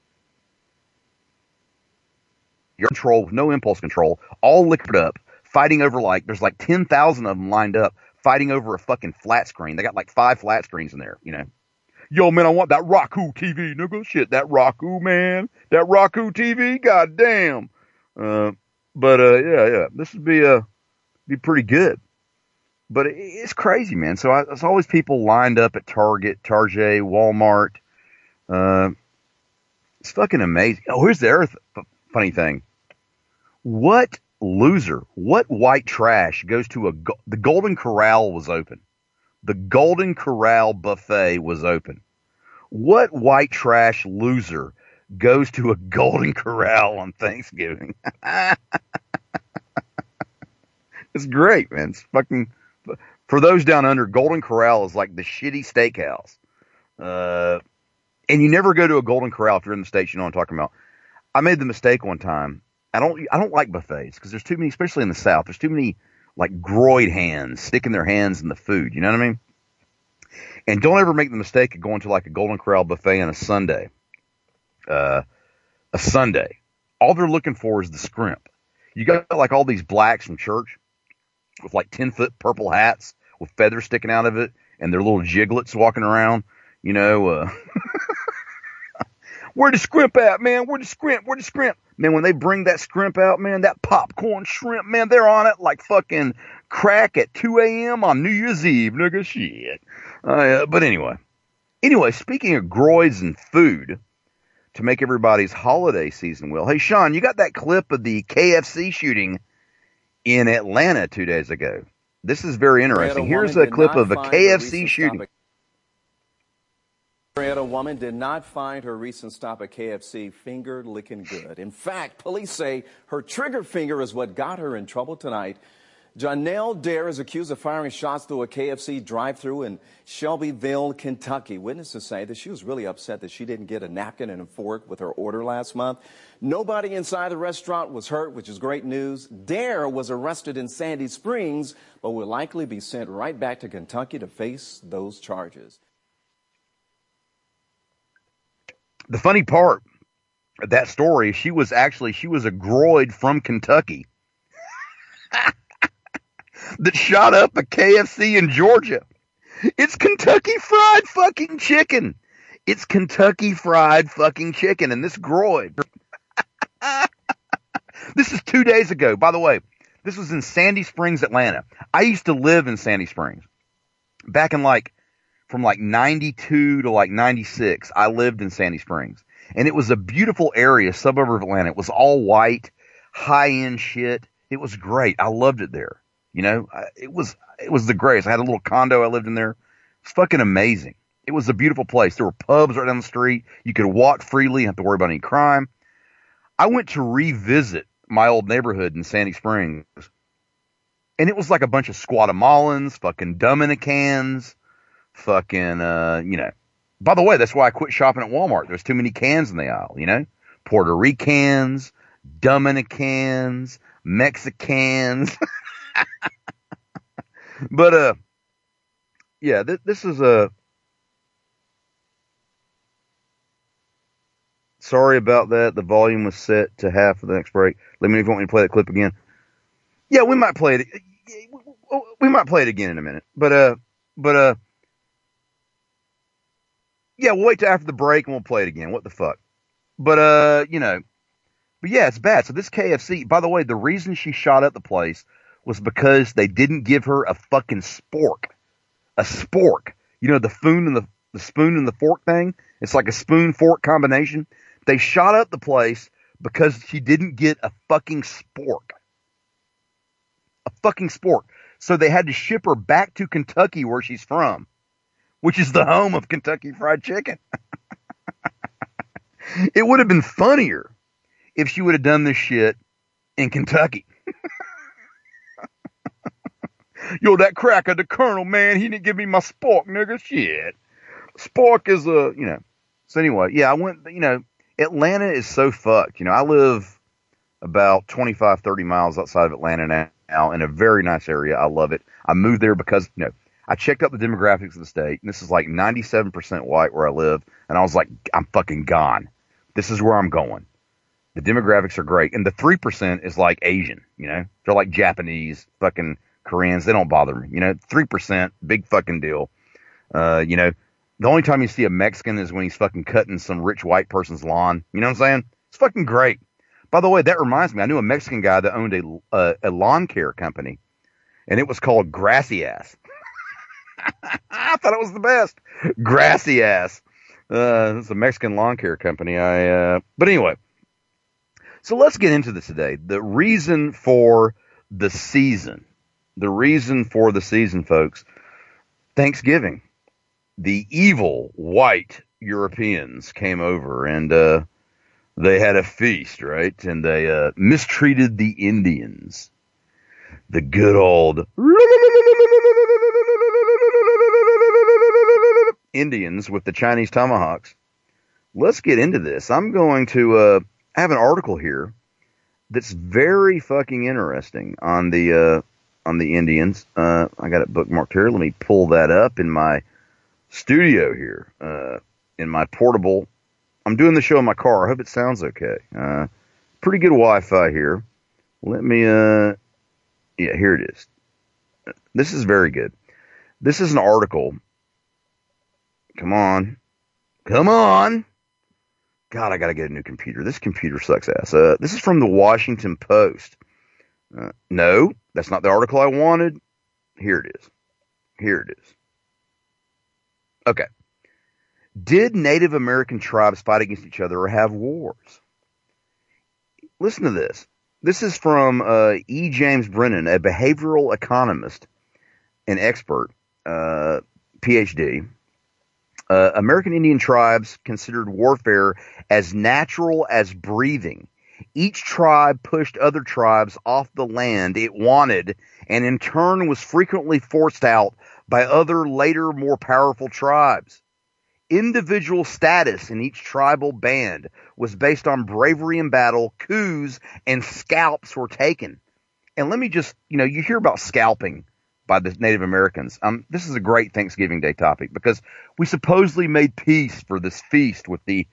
your control with no impulse control, all liquored up, fighting over there's 10,000 of them lined up, fighting over a fucking flat screen. They got 5 flat screens in there, you know. Yo, man, I want that Roku TV, nigga. Shit, that Roku, man. That Roku TV, goddamn. Yeah, this would be pretty good. But it's crazy, man. So there's always people lined up at Target, Walmart. It's fucking amazing. Oh, here's the other funny thing. What loser, what white trash goes to the Golden Corral was open. The Golden Corral buffet was open. What white trash loser goes to a Golden Corral on Thanksgiving? It's great, man. It's fucking, for those down under, Golden Corral is like the shitty steakhouse. And you never go to a Golden Corral if you're in the States, you know what I'm talking about. I made the mistake one time. I don't like buffets because there's too many, especially in the South, there's too many groid hands sticking their hands in the food. You know what I mean? And don't ever make the mistake of going to a Golden Corral buffet on a Sunday. A Sunday. All they're looking for is the scrimp. You got all these blacks from church with 10-foot purple hats with feathers sticking out of it and their little jiglets walking around, you know, where the scrimp at, man? Where the scrimp? Where the scrimp? Man, when they bring that scrimp out, man, that popcorn shrimp, man, they're on it like fucking crack at 2 a.m. on New Year's Eve, nigga, shit. But anyway, speaking of groids and food, to make everybody's holiday season well, hey, Sean, you got that clip of the KFC shooting in Atlanta 2 days ago. This is very interesting. Here's a clip of a KFC shooting. A woman did not find her recent stop at KFC finger licking good. In fact, police say her trigger finger is what got her in trouble tonight. Janelle Dare is accused of firing shots through a KFC drive-thru in Shelbyville, Kentucky. Witnesses say that she was really upset that she didn't get a napkin and a fork with her order last month. Nobody inside the restaurant was hurt, which is great news. Dare was arrested in Sandy Springs, but will likely be sent right back to Kentucky to face those charges. The funny part of that story, she was a groid from Kentucky that shot up a KFC in Georgia. It's Kentucky Fried fucking chicken. It's Kentucky Fried fucking chicken. And this groid. This is 2 days ago. By the way, this was in Sandy Springs, Atlanta. I used to live in Sandy Springs. Back in from 92 to 96, I lived in Sandy Springs. And it was a beautiful area, suburb of Atlanta. It was all white, high-end shit. It was great. I loved it there. You know, it was the greatest. I had a little condo I lived in there. It was fucking amazing. It was a beautiful place. There were pubs right down the street. You could walk freely, you didn't have to worry about any crime. I went to revisit my old neighborhood in Sandy Springs. And it was like a bunch of Squatamalans, fucking Dominicans, fucking, By the way, that's why I quit shopping at Walmart. There's too many cans in the aisle, you know? Puerto Ricans, Dominicans, Mexicans. But, this is sorry about that. The volume was set to half for the next break. Let me know if you want me to play that clip again. Yeah, we might play it. We might play it again in a minute. But, yeah, we'll wait till after the break and we'll play it again. What the fuck? But, but yeah, it's bad. So this KFC, by the way, the reason she shot up the place was because they didn't give her a fucking spork. A spork. You know, the spoon and the fork thing? It's like a spoon-fork combination. They shot up the place because she didn't get a fucking spork. A fucking spork. So they had to ship her back to Kentucky where she's from, which is the home of Kentucky Fried Chicken. It would have been funnier if she would have done this shit in Kentucky. Yo, that cracker, the colonel, man, he didn't give me my spork, nigga. Shit. Spork is So anyway, yeah, I went, Atlanta is so fucked. I live about 25, 30 miles outside of Atlanta now in a very nice area. I love it. I moved there because, I checked out the demographics of the state, and this is like 97% white where I live, and I was like, I'm fucking gone. This is where I'm going. The demographics are great, and the 3% is like Asian, they're like Japanese, fucking Koreans. They don't bother me, 3%, big fucking deal. The only time you see a Mexican is when he's fucking cutting some rich white person's lawn. You know what I'm saying? It's fucking great. By the way, that reminds me, I knew a Mexican guy that owned a lawn care company, and it was called Grassy Ass. I thought it was the best. Grassy Ass. It's a Mexican lawn care company. But anyway, so let's get into this today. The reason for the season, folks, Thanksgiving. The evil white Europeans came over and they had a feast, right? And they mistreated the Indians. The good old Indians with the Chinese tomahawks. Let's get into this. I'm going to have an article here that's very fucking interesting on the Indians. I got it bookmarked here. Let me pull that up in my studio here, in my portable. I'm doing the show in my car. I hope it sounds okay. Pretty good Wi-Fi here. Let me, yeah, here it is. This is very good. This is an article. Come on. Come on. God, I got to get a new computer. This computer sucks ass. This is from the Washington Post. No, that's not the article I wanted. Here it is. Here it is. Okay. Did Native American tribes fight against each other or have wars? Listen to this. This is from E. James Brennan, a behavioral economist and expert, PhD. American Indian tribes considered warfare as natural as breathing. Each tribe pushed other tribes off the land it wanted and in turn was frequently forced out by other later more powerful tribes. Individual status in each tribal band was based on bravery in battle, coups, and scalps were taken. And let me just, you hear about scalping by the Native Americans. This is a great Thanksgiving Day topic because we supposedly made peace for this feast with the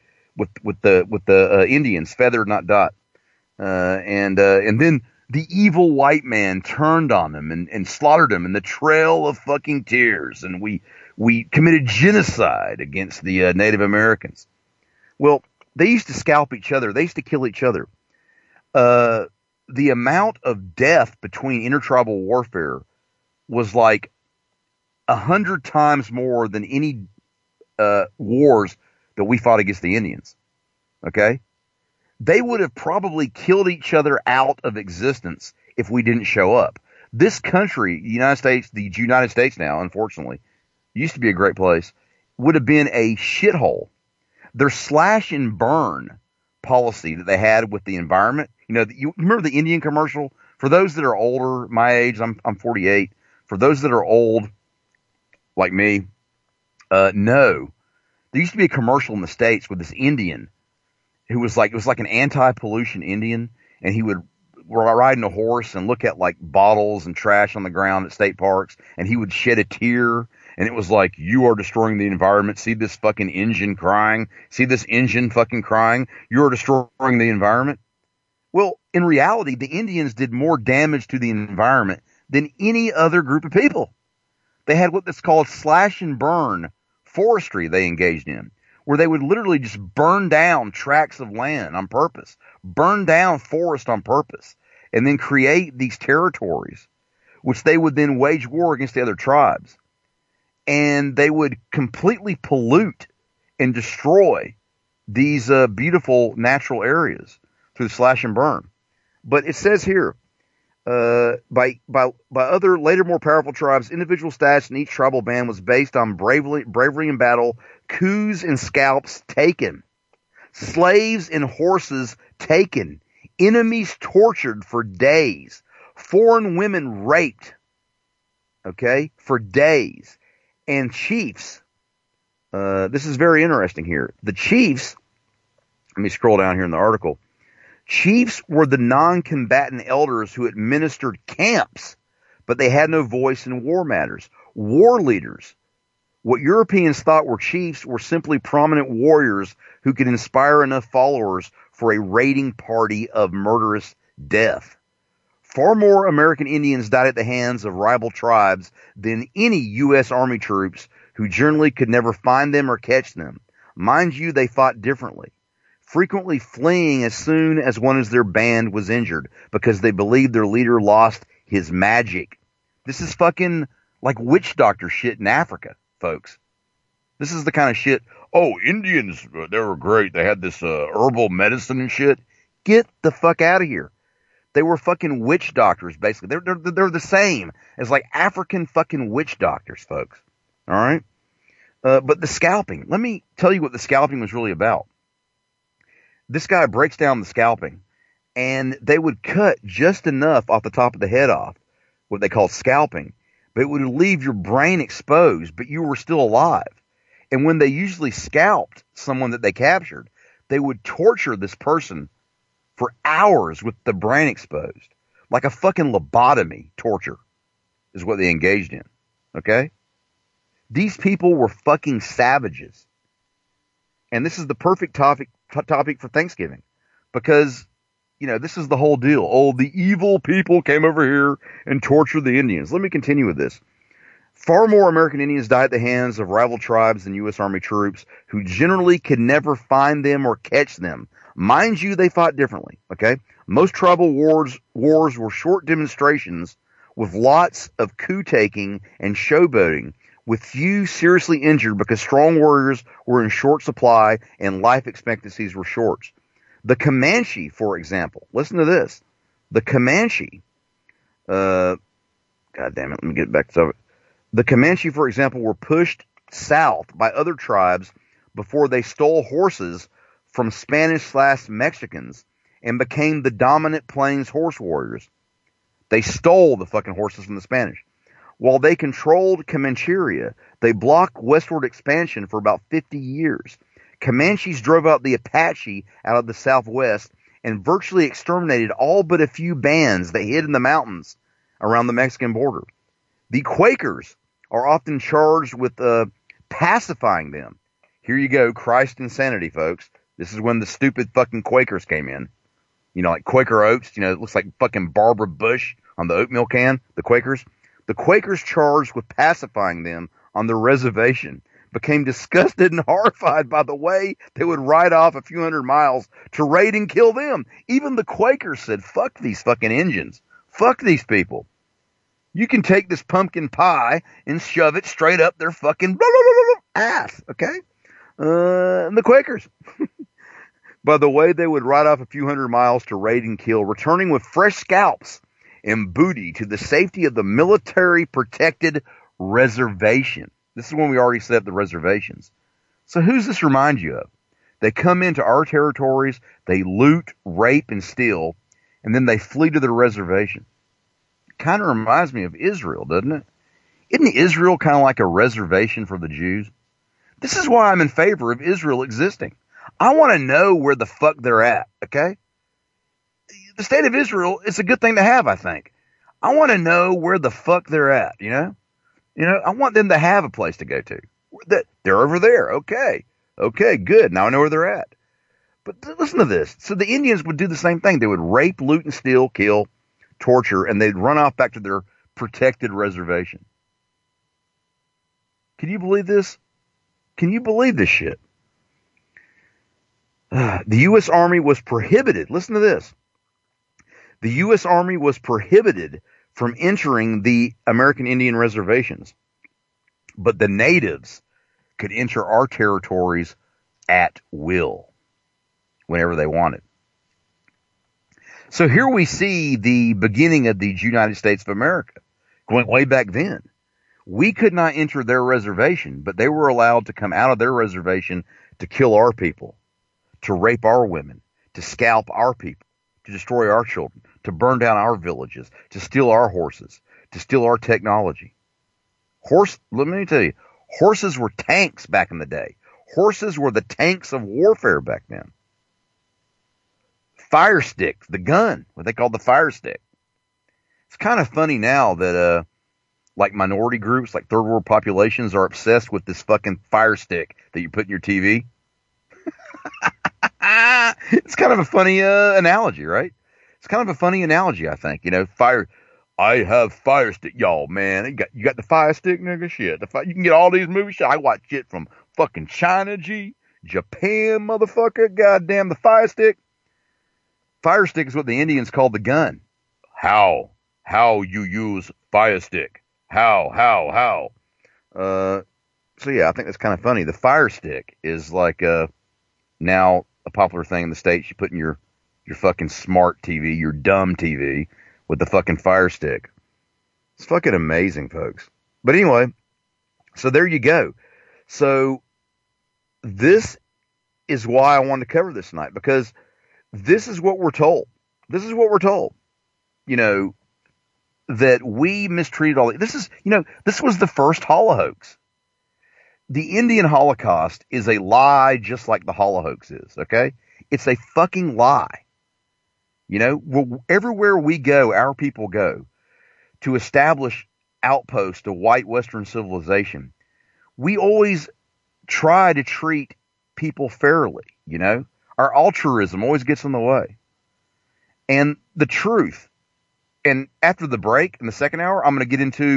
Indians, feathered not dot, and then the evil white man turned on them and slaughtered them in the Trail of fucking Tears, and we committed genocide against the Native Americans. Well, they used to scalp each other. They used to kill each other. The amount of death between intertribal warfare was like 100 times more than any wars that we fought against the Indians. Okay? They would have probably killed each other out of existence if we didn't show up. This country, the United States now, unfortunately, used to be a great place, would have been a shithole. Their slash and burn policy that they had with the environment, you remember the Indian commercial? For those that are older, my age, I'm 48. For those that are old, like me, no. There used to be a commercial in the States with this Indian who was like, it was like an anti-pollution Indian, and he would ride on a horse and look at like bottles and trash on the ground at state parks, and he would shed a tear, and it was like, you are destroying the environment. See this fucking engine crying? See this engine fucking crying? You are destroying the environment. Well, in reality, the Indians did more damage to the environment than any other group of people. They had what's called slash and burn forestry they engaged in, where they would literally just burn down tracts of land on purpose, burn down forest on purpose, and then create these territories, which they would then wage war against the other tribes. And they would completely pollute and destroy these beautiful natural areas through the slash and burn. But it says here, by other later more powerful tribes, individual status in each tribal band was based on bravery in battle, coups and scalps taken, slaves and horses taken, enemies tortured for days, foreign women raped, for days, and chiefs. This is very interesting here. The chiefs, let me scroll down here in the article. Chiefs were the non-combatant elders who administered camps, but they had no voice in war matters. War leaders, what Europeans thought were chiefs, were simply prominent warriors who could inspire enough followers for a raiding party of murderous death. Far more American Indians died at the hands of rival tribes than any U.S. Army troops who generally could never find them or catch them. Mind you, they fought differently, frequently fleeing as soon as one of their band was injured because they believed their leader lost his magic. This is fucking like witch doctor shit in Africa, folks. This is the kind of shit, Indians, they were great. They had this herbal medicine and shit. Get the fuck out of here. They were fucking witch doctors, basically. They're the same as like African fucking witch doctors, folks. All right? But the scalping, let me tell you what the scalping was really about. This guy breaks down the scalping, and they would cut just enough off the top of the head off, what they call scalping, but it would leave your brain exposed, but you were still alive. And when they usually scalped someone that they captured, they would torture this person for hours with the brain exposed, like a fucking lobotomy torture is what they engaged in. Okay? These people were fucking savages. And this is the perfect topic for Thanksgiving, because, this is the whole deal. The evil people came over here and tortured the Indians. Let me continue with this. Far more American Indians died at the hands of rival tribes than U.S. Army troops, who generally could never find them or catch them. Mind you, they fought differently, okay? Most tribal wars were short demonstrations with lots of coup-taking and showboating, with few seriously injured because strong warriors were in short supply and life expectancies were short. The Comanche, for example, listen to this. The Comanche, God damn it, let me get back to it. The Comanche, for example, were pushed south by other tribes before they stole horses from Spanish/Mexicans and became the dominant plains horse warriors. They stole the fucking horses from the Spanish. While they controlled Comancheria, they blocked westward expansion for about 50 years. Comanches drove out the Apache out of the southwest and virtually exterminated all but a few bands that hid in the mountains around the Mexican border. The Quakers are often charged with pacifying them. Here you go, Christ insanity, folks. This is when the stupid fucking Quakers came in. You know, like Quaker Oats, you know, it looks like fucking Barbara Bush on the oatmeal can, the Quakers. The Quakers charged with pacifying them on their reservation became disgusted and horrified by the way they would ride off a few hundred miles to raid and kill them. Even the Quakers said, fuck these fucking Indians. Fuck these people. You can take this pumpkin pie and shove it straight up their fucking ass, okay? And the Quakers. By the way, they would ride off a few hundred miles to raid and kill, returning with fresh scalps and booty to the safety of the military-protected reservation. This is when we already set up the reservations. So who's this remind you of? They come into our territories, they loot, rape, and steal, and then they flee to their reservation. Kind of reminds me of Israel, doesn't it? Isn't Israel kind of like a reservation for the Jews? This is why I'm in favor of Israel existing. I want to know where the fuck they're at, okay? The state of Israel is a good thing to have, I think. I want to know where the fuck they're at, you know? You know, I want them to have a place to go to. They're over there, okay. Okay, good. Now I know where they're at. But listen to this. So the Indians would do the same thing. They would rape, loot, and steal, kill, torture, and they'd run off back to their protected reservation. Can you believe this? Can you believe this shit? The U.S. Army was prohibited. Listen to this. The U.S. Army was prohibited from entering the American Indian reservations, but the natives could enter our territories at will whenever they wanted. So here we see the beginning of the United States of America, going way back then. We could not enter their reservation, but they were allowed to come out of their reservation to kill our people, to rape our women, to scalp our people, to destroy our children, to burn down our villages, to steal our horses, to steal our technology. Let me tell you, horses were tanks back in the day. Horses were the tanks of warfare back then. Fire stick, the gun, what they called the fire stick. It's kind of funny now that, like minority groups, like third world populations are obsessed with this fucking fire stick that you put in your TV. It's kind of a funny analogy, right? It's kind of a funny analogy, I think. You know, I have fire stick, y'all, man. You got the fire stick, nigga? Shit. You can get all these movies. Shit. I watch shit from fucking China, Japan, motherfucker. Goddamn, the fire stick. Fire stick is what the Indians called the gun. How you use fire stick? How? So yeah, I think that's kind of funny. The fire stick is like now a popular thing in the States. You put in your fucking smart TV, your dumb TV, with the fucking fire stick. It's fucking amazing, folks. But anyway, so there you go. So this is why I wanted to cover this tonight, because this is what we're told. This is what we're told. You know, that we mistreated all. This was the first holocaust. The Indian Holocaust is a lie, just like the Holocaust is, okay? It's a fucking lie. You know, everywhere we go, our people go to establish outposts of white Western civilization. We always try to treat people fairly, you know? Our altruism always gets in the way. And the truth, and after the break, in the second hour, I'm going to get into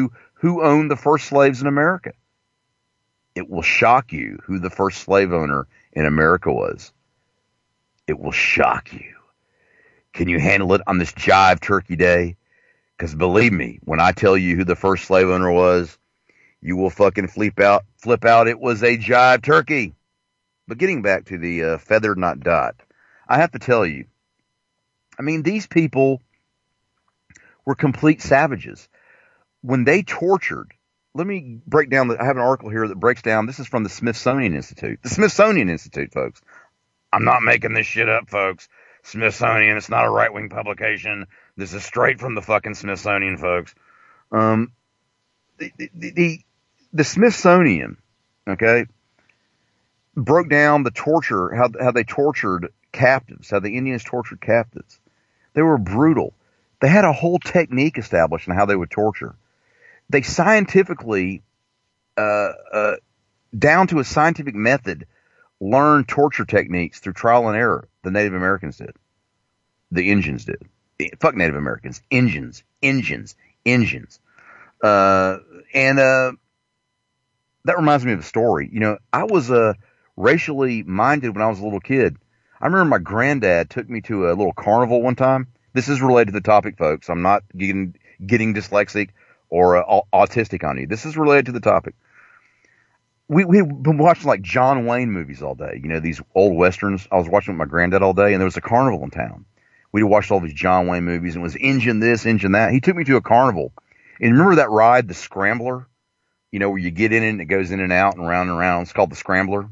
who owned the first slaves in America. It will shock you who the first slave owner in America was. It will shock you. Can you handle it on this Jive Turkey Day? Because believe me, when I tell you who the first slave owner was, you will fucking flip out. It was a Jive Turkey. But getting back to the feathered, not dot, I have to tell you, I mean, these people were complete savages. When they tortured, let me break down, I have an article here that breaks down, this is from the Smithsonian Institute. The Smithsonian Institute, folks. I'm not making this shit up, folks. Smithsonian, it's not a right-wing publication. This is straight from the fucking Smithsonian, folks. The Smithsonian, okay, broke down the torture, how they tortured captives, how the Indians tortured captives. They were brutal. They had a whole technique established on how they would torture. They scientifically, down to a scientific method, learned torture techniques through trial and error. The Native Americans did. The Indians did. Fuck Native Americans. Indians. That reminds me of a story. You know, I was racially minded when I was a little kid. I remember my granddad took me to a little carnival one time. This is related to the topic, folks. I'm not getting dyslexic or autistic on you. This is related to the topic. We had been watching like John Wayne movies all day. You know, these old westerns. I was watching with my granddad all day, and there was a carnival in town. We watched all these John Wayne movies, and it was Injun this, Injun that. He took me to a carnival. And remember that ride, the Scrambler? You know, where you get in it and it goes in and out and round and round. It's called the Scrambler.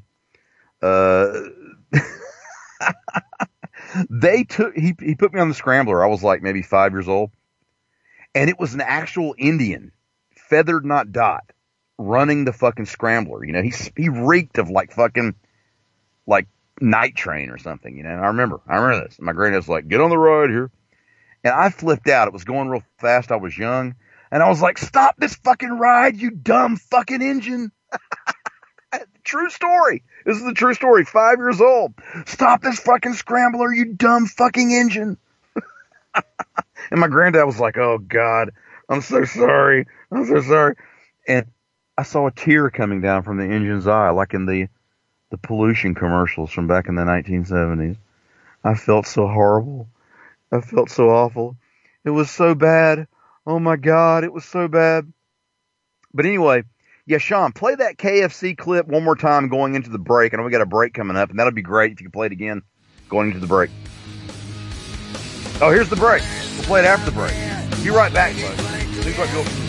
He put me on the Scrambler. I was like maybe 5 years old. And it was an actual Indian, feathered, not dot, running the fucking Scrambler. You know, he reeked of like fucking, like Night Train or something, you know. I remember this. My granddad was like, get on the ride here. And I flipped out. It was going real fast. I was young. And I was like, stop this fucking ride, you dumb fucking engine. True story. This is the true story. 5 years old. Stop this fucking Scrambler, you dumb fucking engine. And my granddad was like, oh God, I'm so sorry. And I saw a tear coming down from the engine's eye, like in the pollution commercials from back in the 1970s. I felt so horrible. I felt so awful. It was so bad. Oh my God, it was so bad. But anyway, yeah, Sean, play that KFC clip one more time going into the break. I know we got a break coming up, and that'll be great if you can play it again going into the break. Oh, here's the break. We'll play it after the break. Be right back, folks. News White People.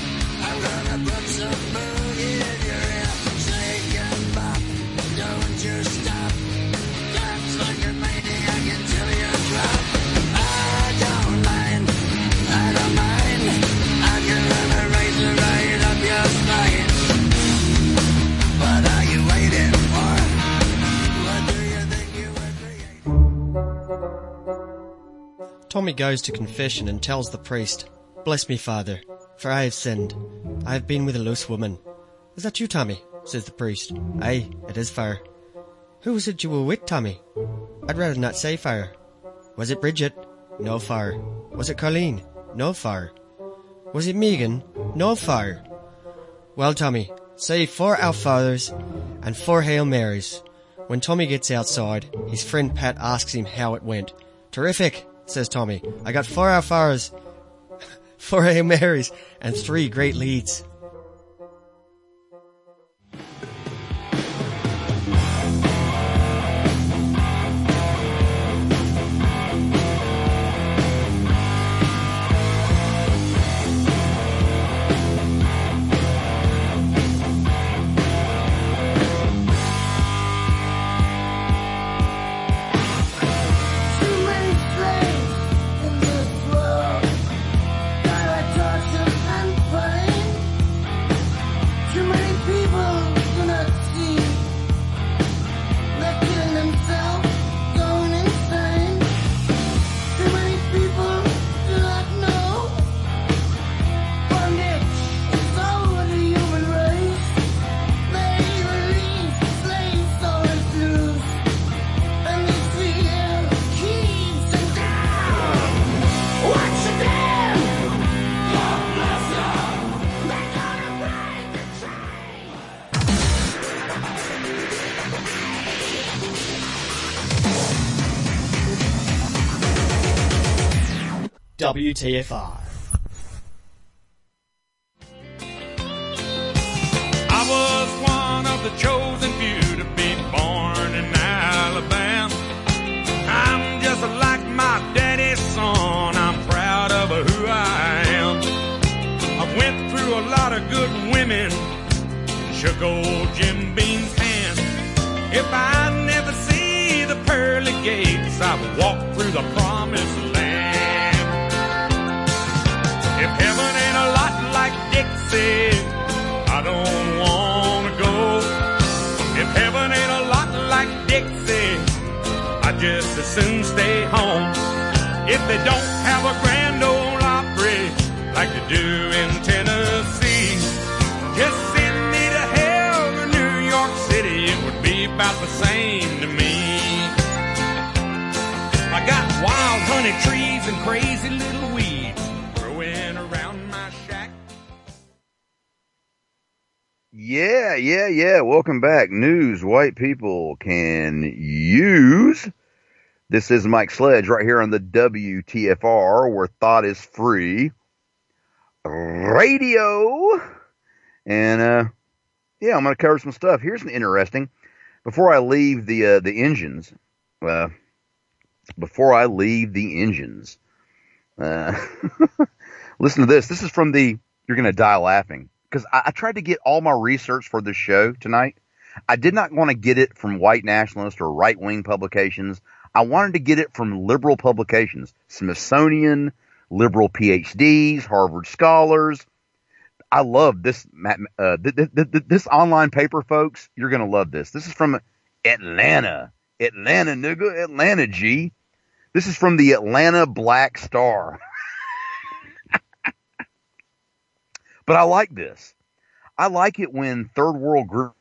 Tommy goes to confession and tells the priest, "Bless me, Father, for I have sinned. I have been with a loose woman." "Is that you, Tommy?" says the priest. "Aye, it is, Fire." "Who was it you were with, Tommy?" "I'd rather not say, Fire." "Was it Bridget?" "No, Fire." "Was it Colleen?" "No, Fire." "Was it Megan?" "No, Fire." "Well, Tommy, say 4 Our Fathers and 4 Hail Marys." When Tommy gets outside, his friend Pat asks him how it went. "Terrific," says Tommy. "I got 4 Our Fathers, 4 Hail Marys, and 3 great leads." WTFR. I was one of the chosen few to be born in Alabama. I'm just like my daddy's son. I'm proud of who I am. I went through a lot of good women, shook old Jim Beam's hand. If I never see the pearly gates, I will walk through the promised land. If heaven ain't a lot like Dixie, I don't wanna go. If heaven ain't a lot like Dixie, I just as soon stay home. If they don't have a Grand Ole Opry like they do in Tennessee, just send me to hell or New York City, it would be about the same to me. I got wild honey trees and crazy little weeds growing around my shack. Yeah. Welcome back. News white people can use. This is Mike Sledge right here on the WTFR, where thought is free radio. And, yeah, I'm going to cover some stuff. Here's an interesting, before I leave the engines, listen to this. This is from you're going to die laughing. Because I tried to get all my research for this show tonight. I did not want to get it from white nationalist or right-wing publications. I wanted to get it from liberal publications. Smithsonian, liberal PhDs, Harvard scholars. I love this, this online paper, folks. You're going to love this. This is from Atlanta. Atlanta, nigga. Atlanta, G. This is from the Atlanta Black Star. But I like this. I like it when third world groups,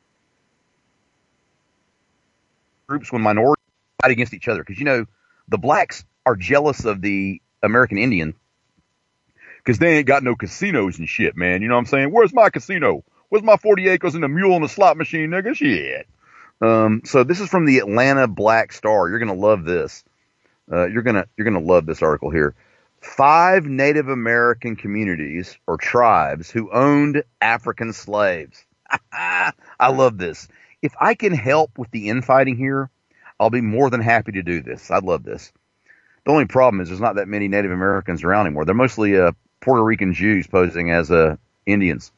when minorities fight against each other. Because, you know, the blacks are jealous of the American Indian because they ain't got no casinos and shit, man. You know what I'm saying? Where's my casino? Where's my 40 acres and a mule and a slot machine, nigga? Shit. So this is from the Atlanta Black Star. You're going to love this. You're going to love this article here. 5 Native American communities or tribes who owned African slaves. I love this. If I can help with the infighting here, I'll be more than happy to do this. I love this. The only problem is there's not that many Native Americans around anymore. They're mostly Puerto Rican Jews posing as Indians.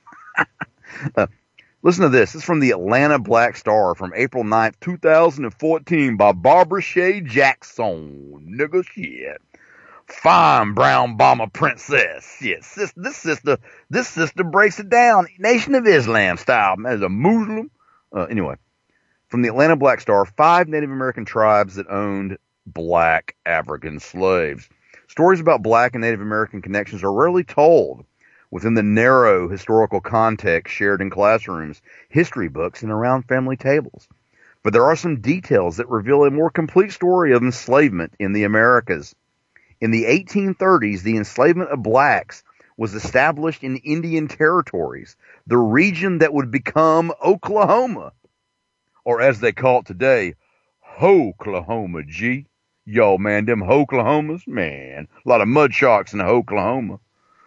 Listen to this. This is from the Atlanta Black Star from April 9th, 2014 by Barbara Shea Jackson. Nigga shit. Fine brown bomber princess. Yes, this sister breaks it down Nation of Islam style as a Muslim. Anyway, from the Atlanta Black Star, 5 Native American tribes that owned black African slaves. Stories about black and Native American connections are rarely told within the narrow historical context shared in classrooms, history books, and around family tables. But there are some details that reveal a more complete story of enslavement in the Americas. In the 1830s, the enslavement of blacks was established in Indian territories, the region that would become Oklahoma, or as they call it today, Hoklahoma, G. Yo, man, them Oklahomas, man, a lot of mud sharks in Oklahoma.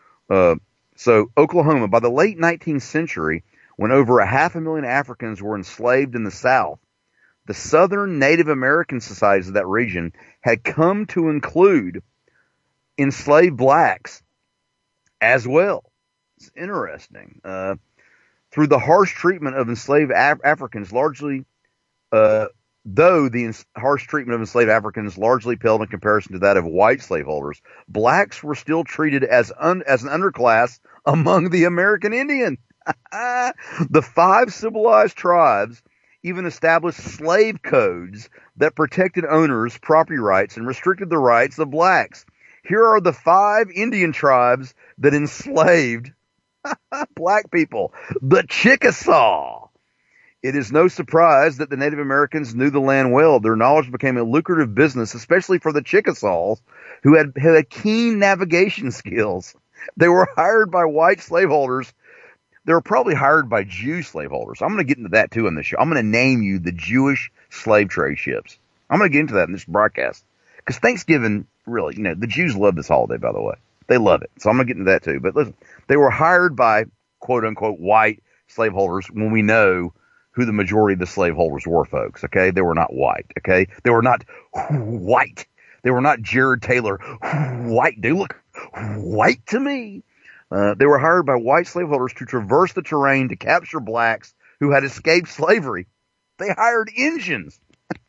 So Oklahoma, by the late 19th century, when over 500,000 Africans were enslaved in the South, the Southern Native American societies of that region had come to include enslaved blacks as well. It's interesting. Through the harsh treatment of enslaved Africans, largely, though the harsh treatment of enslaved Africans largely paled in comparison to that of white slaveholders, blacks were still treated as an underclass among the American Indian. The 5 civilized tribes even established slave codes that protected owners' property rights and restricted the rights of blacks. Here are the 5 Indian tribes that enslaved black people. The Chickasaw. It is no surprise that the Native Americans knew the land well. Their knowledge became a lucrative business, especially for the Chickasaws, who had keen navigation skills. They were hired by white slaveholders. They were probably hired by Jew slaveholders. I'm going to get into that too in this show. I'm going to name you the Jewish slave trade ships. I'm going to get into that in this broadcast. Because Thanksgiving, really, the Jews love this holiday, by the way. They love it. So I'm going to get into that too. But listen, they were hired by quote unquote white slaveholders when we know who the majority of the slaveholders were, folks. Okay. They were not white. Okay. They were not white. They were not Jared Taylor white. They look white to me. They were hired by white slaveholders to traverse the terrain to capture blacks who had escaped slavery. They hired Indians.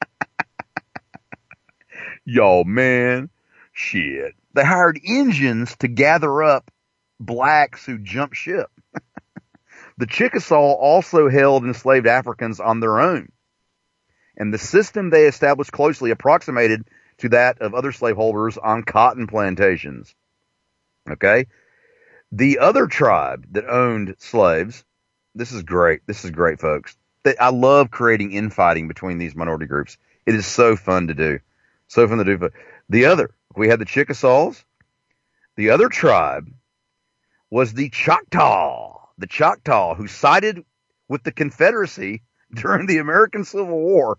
Yo, man. Shit. They hired Indians to gather up blacks who jumped ship. The Chickasaw also held enslaved Africans on their own. And the system they established closely approximated to that of other slaveholders on cotton plantations. Okay? The other tribe that owned slaves, this is great. This is great, folks. I love creating infighting between these minority groups. It is so fun to do. So fun to do. But we had the Chickasaws. The other tribe was the Choctaw. The Choctaw, who sided with the Confederacy during the American Civil War.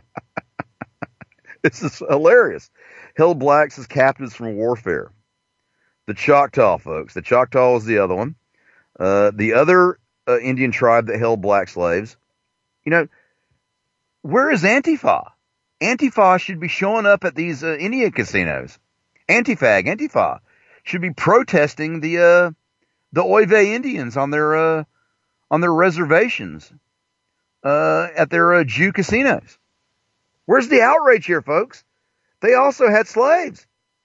This is hilarious. Held blacks as captives from warfare. The Choctaw, folks. The Choctaw was the other one. The other Indian tribe that held black slaves. You know, where is Antifa? Antifa should be showing up at these Indian casinos. Antifa should be protesting the Oive Indians on their reservations at their Jew casinos. Where's the outrage here, folks? They also had slaves.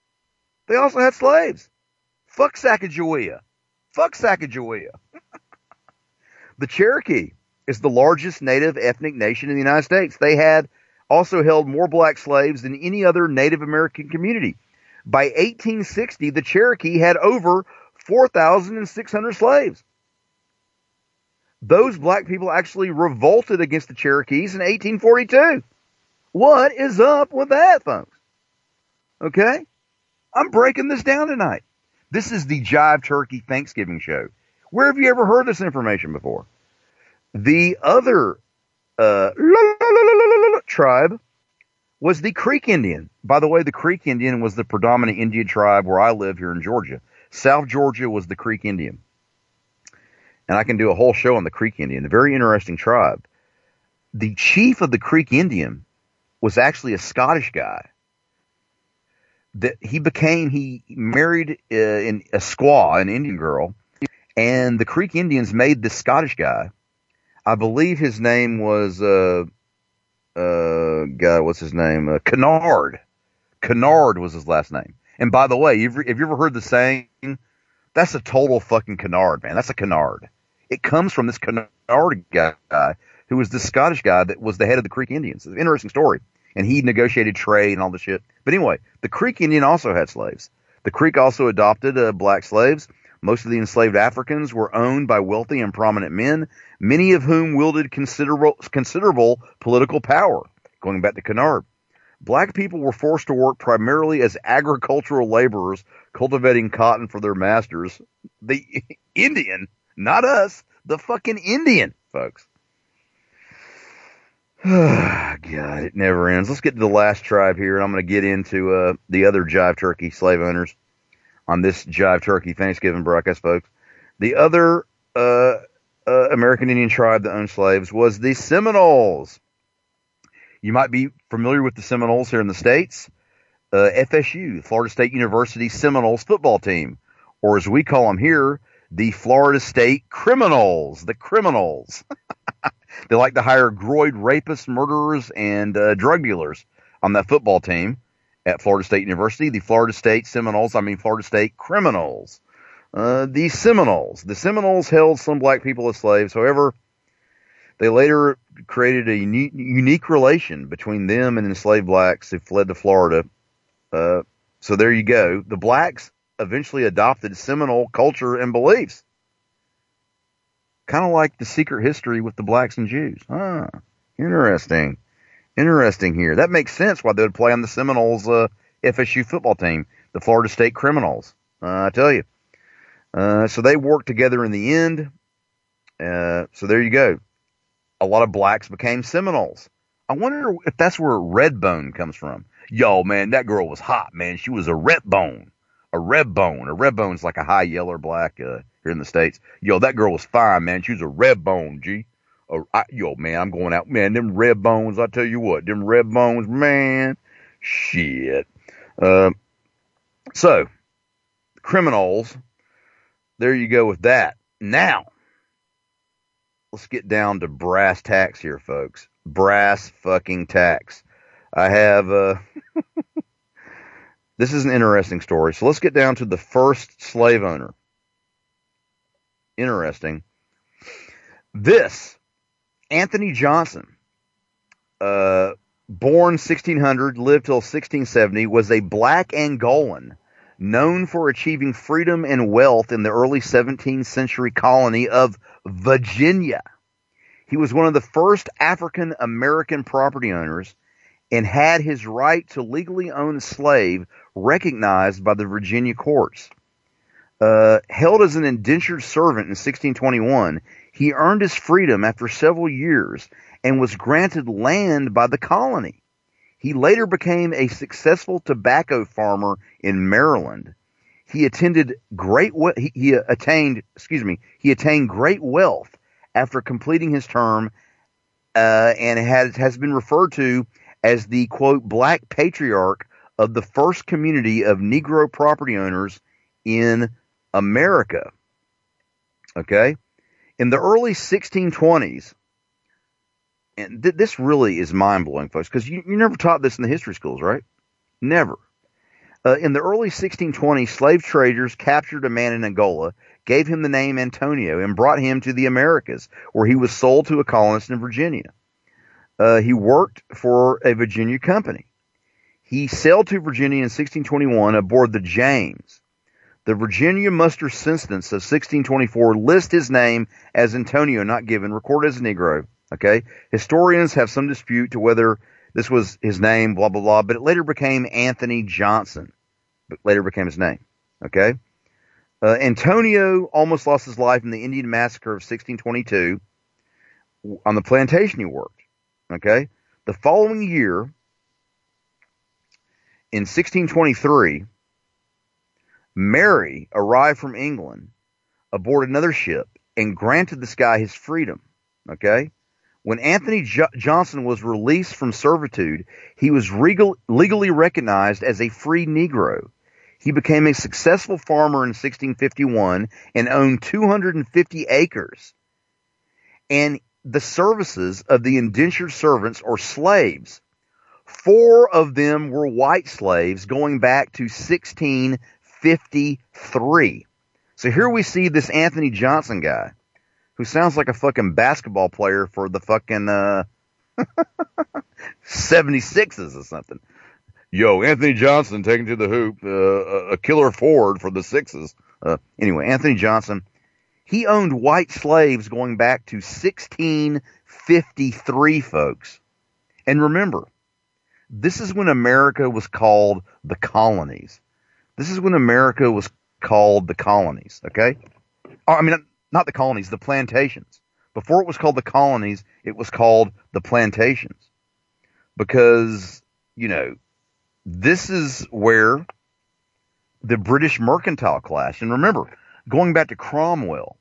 Fuck Sacagawea. The Cherokee is the largest native ethnic nation in the United States. They had also held more black slaves than any other Native American community. By 1860, the Cherokee had over 4,600 slaves. Those black people actually revolted against the Cherokees in 1842. What is up with that, folks? Okay? I'm breaking this down tonight. This is the Jive Turkey Thanksgiving show. Where have you ever heard this information before? The other tribe was the Creek Indian. By the way, the Creek Indian was the predominant Indian tribe where I live here in Georgia. South Georgia was the Creek Indian. And I can do a whole show on the Creek Indian, a very interesting tribe. The chief of the Creek Indian was actually a Scottish guy. That he married a squaw, an Indian girl, and the Creek Indians made this Scottish guy. I believe his name was what's his name? Kennard. Kennard was his last name. And by the way, have you ever heard the saying, that's a total fucking Kennard, man. That's a Kennard. It comes from this Kennard guy who was the Scottish guy that was the head of the Creek Indians. It's an interesting story. And he negotiated trade and all this shit. But anyway, the Creek Indian also had slaves. The Creek also adopted black slaves. Most of the enslaved Africans were owned by wealthy and prominent men, many of whom wielded considerable political power. Going back to Kennard. Black people were forced to work primarily as agricultural laborers, cultivating cotton for their masters. The Indian, not us, the fucking Indian, folks. God, it never ends. Let's get to the last tribe here, and I'm going to get into the other Jive Turkey slave owners on this Jive Turkey Thanksgiving broadcast, folks. The other American Indian tribe that owned slaves was the Seminoles. You might be familiar with the Seminoles here in the States. FSU, Florida State University Seminoles football team, or as we call them here, the Florida State Criminals, the Criminals. They like to hire groid rapists, murderers, and drug dealers on that football team at Florida State University. The Florida State Florida State Criminals. The Seminoles held some black people as slaves. However, they later created a unique relation between them and enslaved blacks who fled to Florida. So there you go. The blacks eventually adopted Seminole culture and beliefs. Kind of like the secret history with the blacks and Jews. Interesting. Interesting here. That makes sense why they would play on the Seminoles FSU football team, the Florida State Criminals. I tell you. So they worked together in the end. So there you go. A lot of blacks became Seminoles. I wonder if that's where Redbone comes from. Yo, man, that girl was hot, man. She was a Redbone. A red bone. A red bone's like a high yellow or black here in the States. Yo, that girl was fine, man. She was a red bone, G. Yo, man, I'm going out. Man, them red bones, I tell you what, them red bones, man, shit. So, criminals, there you go with that. Now, let's get down to brass tacks here, folks. Brass fucking tacks. I have, this is an interesting story. So let's get down to the first slave owner. Interesting. This, Anthony Johnson, born 1600, lived till 1670, was a black Angolan known for achieving freedom and wealth in the early 17th century colony of Virginia. He was one of the first African American property owners and had his right to legally own a slave recognized by the Virginia courts. Held as an indentured servant in 1621, he earned his freedom after several years and was granted land by the colony. He later became a successful tobacco farmer in Maryland. He attained great wealth after completing his term, and has been referred to as the, quote, black patriarch of the first community of Negro property owners in America. Okay? In the early 1620s, and this really is mind-blowing, folks, because you never taught this in the history schools, right? Never. In the early 1620s, slave traders captured a man in Angola, gave him the name Antonio, and brought him to the Americas, where he was sold to a colonist in Virginia. He worked for a Virginia company. He sailed to Virginia in 1621 aboard the James. The Virginia Muster Census of 1624 lists his name as Antonio, not given, recorded as a Negro. Okay? Historians have some dispute to whether this was his name, blah, blah, blah, but it later became Anthony Johnson. But later became his name. Okay? Antonio almost lost his life in the Indian Massacre of 1622 on the plantation he worked. Okay? The following year, in 1623, Mary arrived from England aboard another ship and granted this guy his freedom. Okay? When Anthony Johnson was released from servitude, he was legally recognized as a free Negro. He became a successful farmer in 1651 and owned 250 acres. And the services of the indentured servants or slaves, 4 of them were white slaves going back to 1653. So here we see this Anthony Johnson guy, who sounds like a fucking basketball player for the fucking 76ers or something. Yo, Anthony Johnson taken to the hoop, a killer forward for the Sixers. Anyway, Anthony Johnson, he owned white slaves going back to 1653, folks. And remember, this is when America was called the colonies. This is when America was called the colonies, okay? I mean, not the colonies, the plantations. Before it was called the colonies, it was called the plantations. Because, you know, this is where the British mercantile class, and remember, going back to Cromwell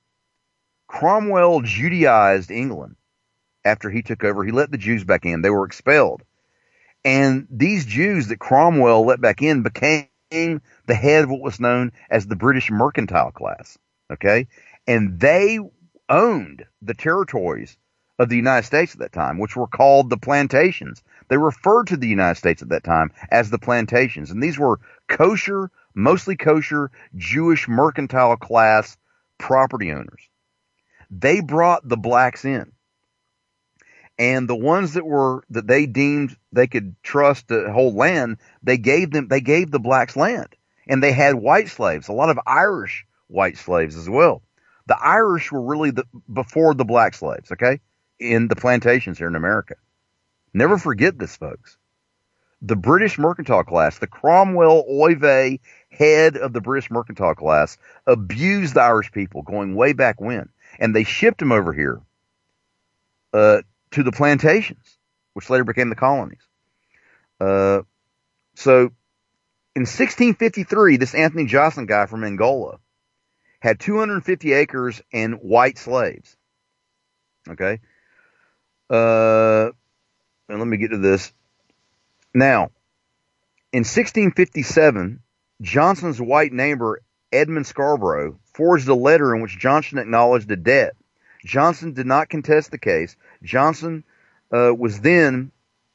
Judaized England after he took over. He let the Jews back in. They were expelled. And these Jews that Cromwell let back in became the head of what was known as the British mercantile class. Okay? And they owned the territories of the United States at that time, which were called the plantations. They referred to the United States at that time as the plantations. And these were kosher, mostly kosher, Jewish mercantile class property owners. They brought the blacks in. And the ones that they deemed they could trust to hold land, they gave the blacks land. And they had white slaves, a lot of Irish white slaves as well. The Irish were really before the black slaves, okay? In the plantations here in America. Never forget this, folks. The British mercantile class, the Cromwell Oy head of the British mercantile class, abused the Irish people going way back when. And they shipped them over here to the plantations, which later became the colonies. So in 1653, this Anthony Jocelyn guy from Angola had 250 acres and white slaves. Okay. And let me get to this. Now, in 1657, Johnson's white neighbor, Edmund Scarborough, forged a letter in which Johnson acknowledged a debt. Johnson did not contest the case. Johnson was then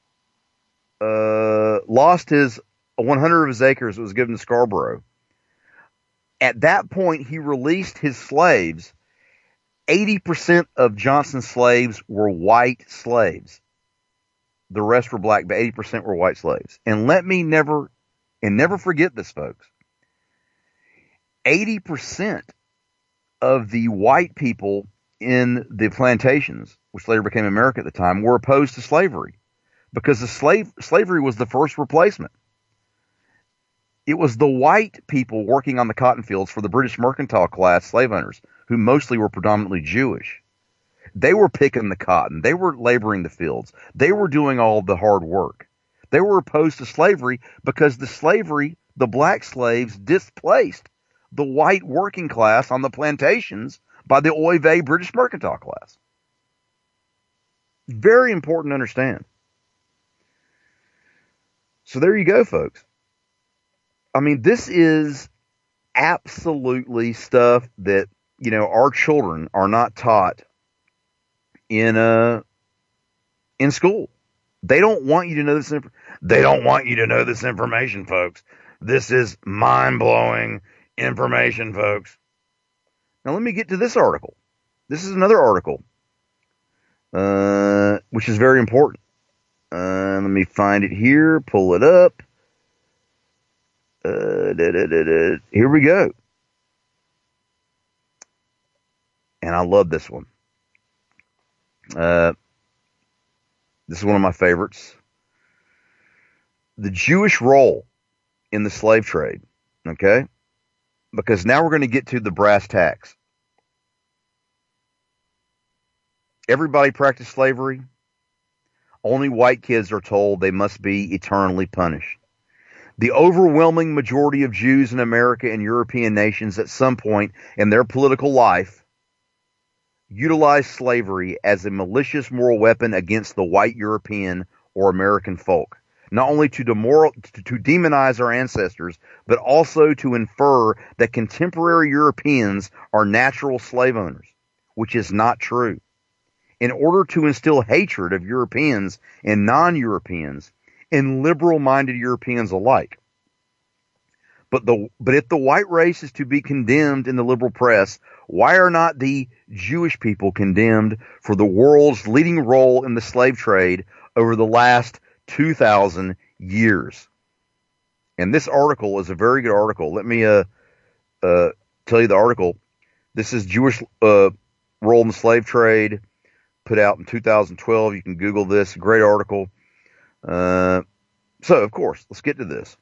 lost his 100 of his acres that was given to Scarborough. At that point, he released his slaves. 80% of Johnson's slaves were white slaves. The rest were black, but 80% were white slaves. And never forget this, folks. 80% of the white people in the plantations, which later became America at the time, were opposed to slavery because slavery was the first replacement. It was the white people working on the cotton fields for the British mercantile class slave owners, who mostly were predominantly Jewish. They were picking the cotton. They were laboring the fields. They were doing all the hard work. They were opposed to slavery because the black slaves displaced the white working class on the plantations by the Oy Vey British mercantile class. Very important to understand. So there you go, folks. I mean, this is absolutely stuff that, our children are not taught in school. They don't want you to know this. They don't want you to know this information, folks. This is mind-blowing information, folks. Now let me get to this article. This is another article, which is very important. Let me find it here. Pull it up. Here we go. And I love this one. This is one of my favorites. The Jewish role in the slave trade. Okay? Because now we're going to get to the brass tacks. Everybody practiced slavery. Only white kids are told they must be eternally punished. The overwhelming majority of Jews in America and European nations at some point in their political life utilized slavery as a malicious moral weapon against the white European or American folk, not only to demonize our ancestors, but also to infer that contemporary Europeans are natural slave owners, which is not true. In order to instill hatred of Europeans and non-Europeans and liberal-minded Europeans alike. But if the white race is to be condemned in the liberal press, why are not the Jewish people condemned for the world's leading role in the slave trade over the last 2,000 years? And this article is a very good article. Let me tell you the article. This is Jewish role in the slave trade, put out in 2012. You can Google this. Great article. So, of course, let's get to this.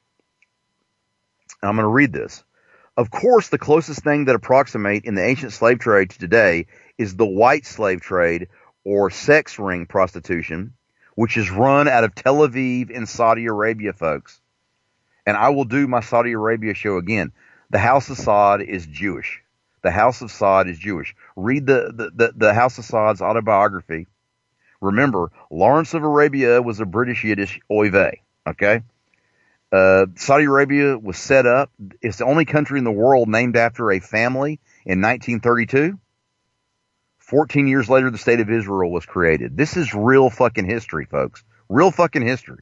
I'm going to read this. Of course, the closest thing that approximate in the ancient slave trade to today is the white slave trade, or sex ring prostitution, which is run out of Tel Aviv in Saudi Arabia, folks. And I will do my Saudi Arabia show again. The House of Saud is Jewish. The House of Saud is Jewish. Read the House of Saud's autobiography. Remember, Lawrence of Arabia was a British Yiddish Oy Vey, okay? Saudi Arabia was set up. It's the only country in the world named after a family in 1932. 14 years later, the state of Israel was created. This is real fucking history, folks. Real fucking history.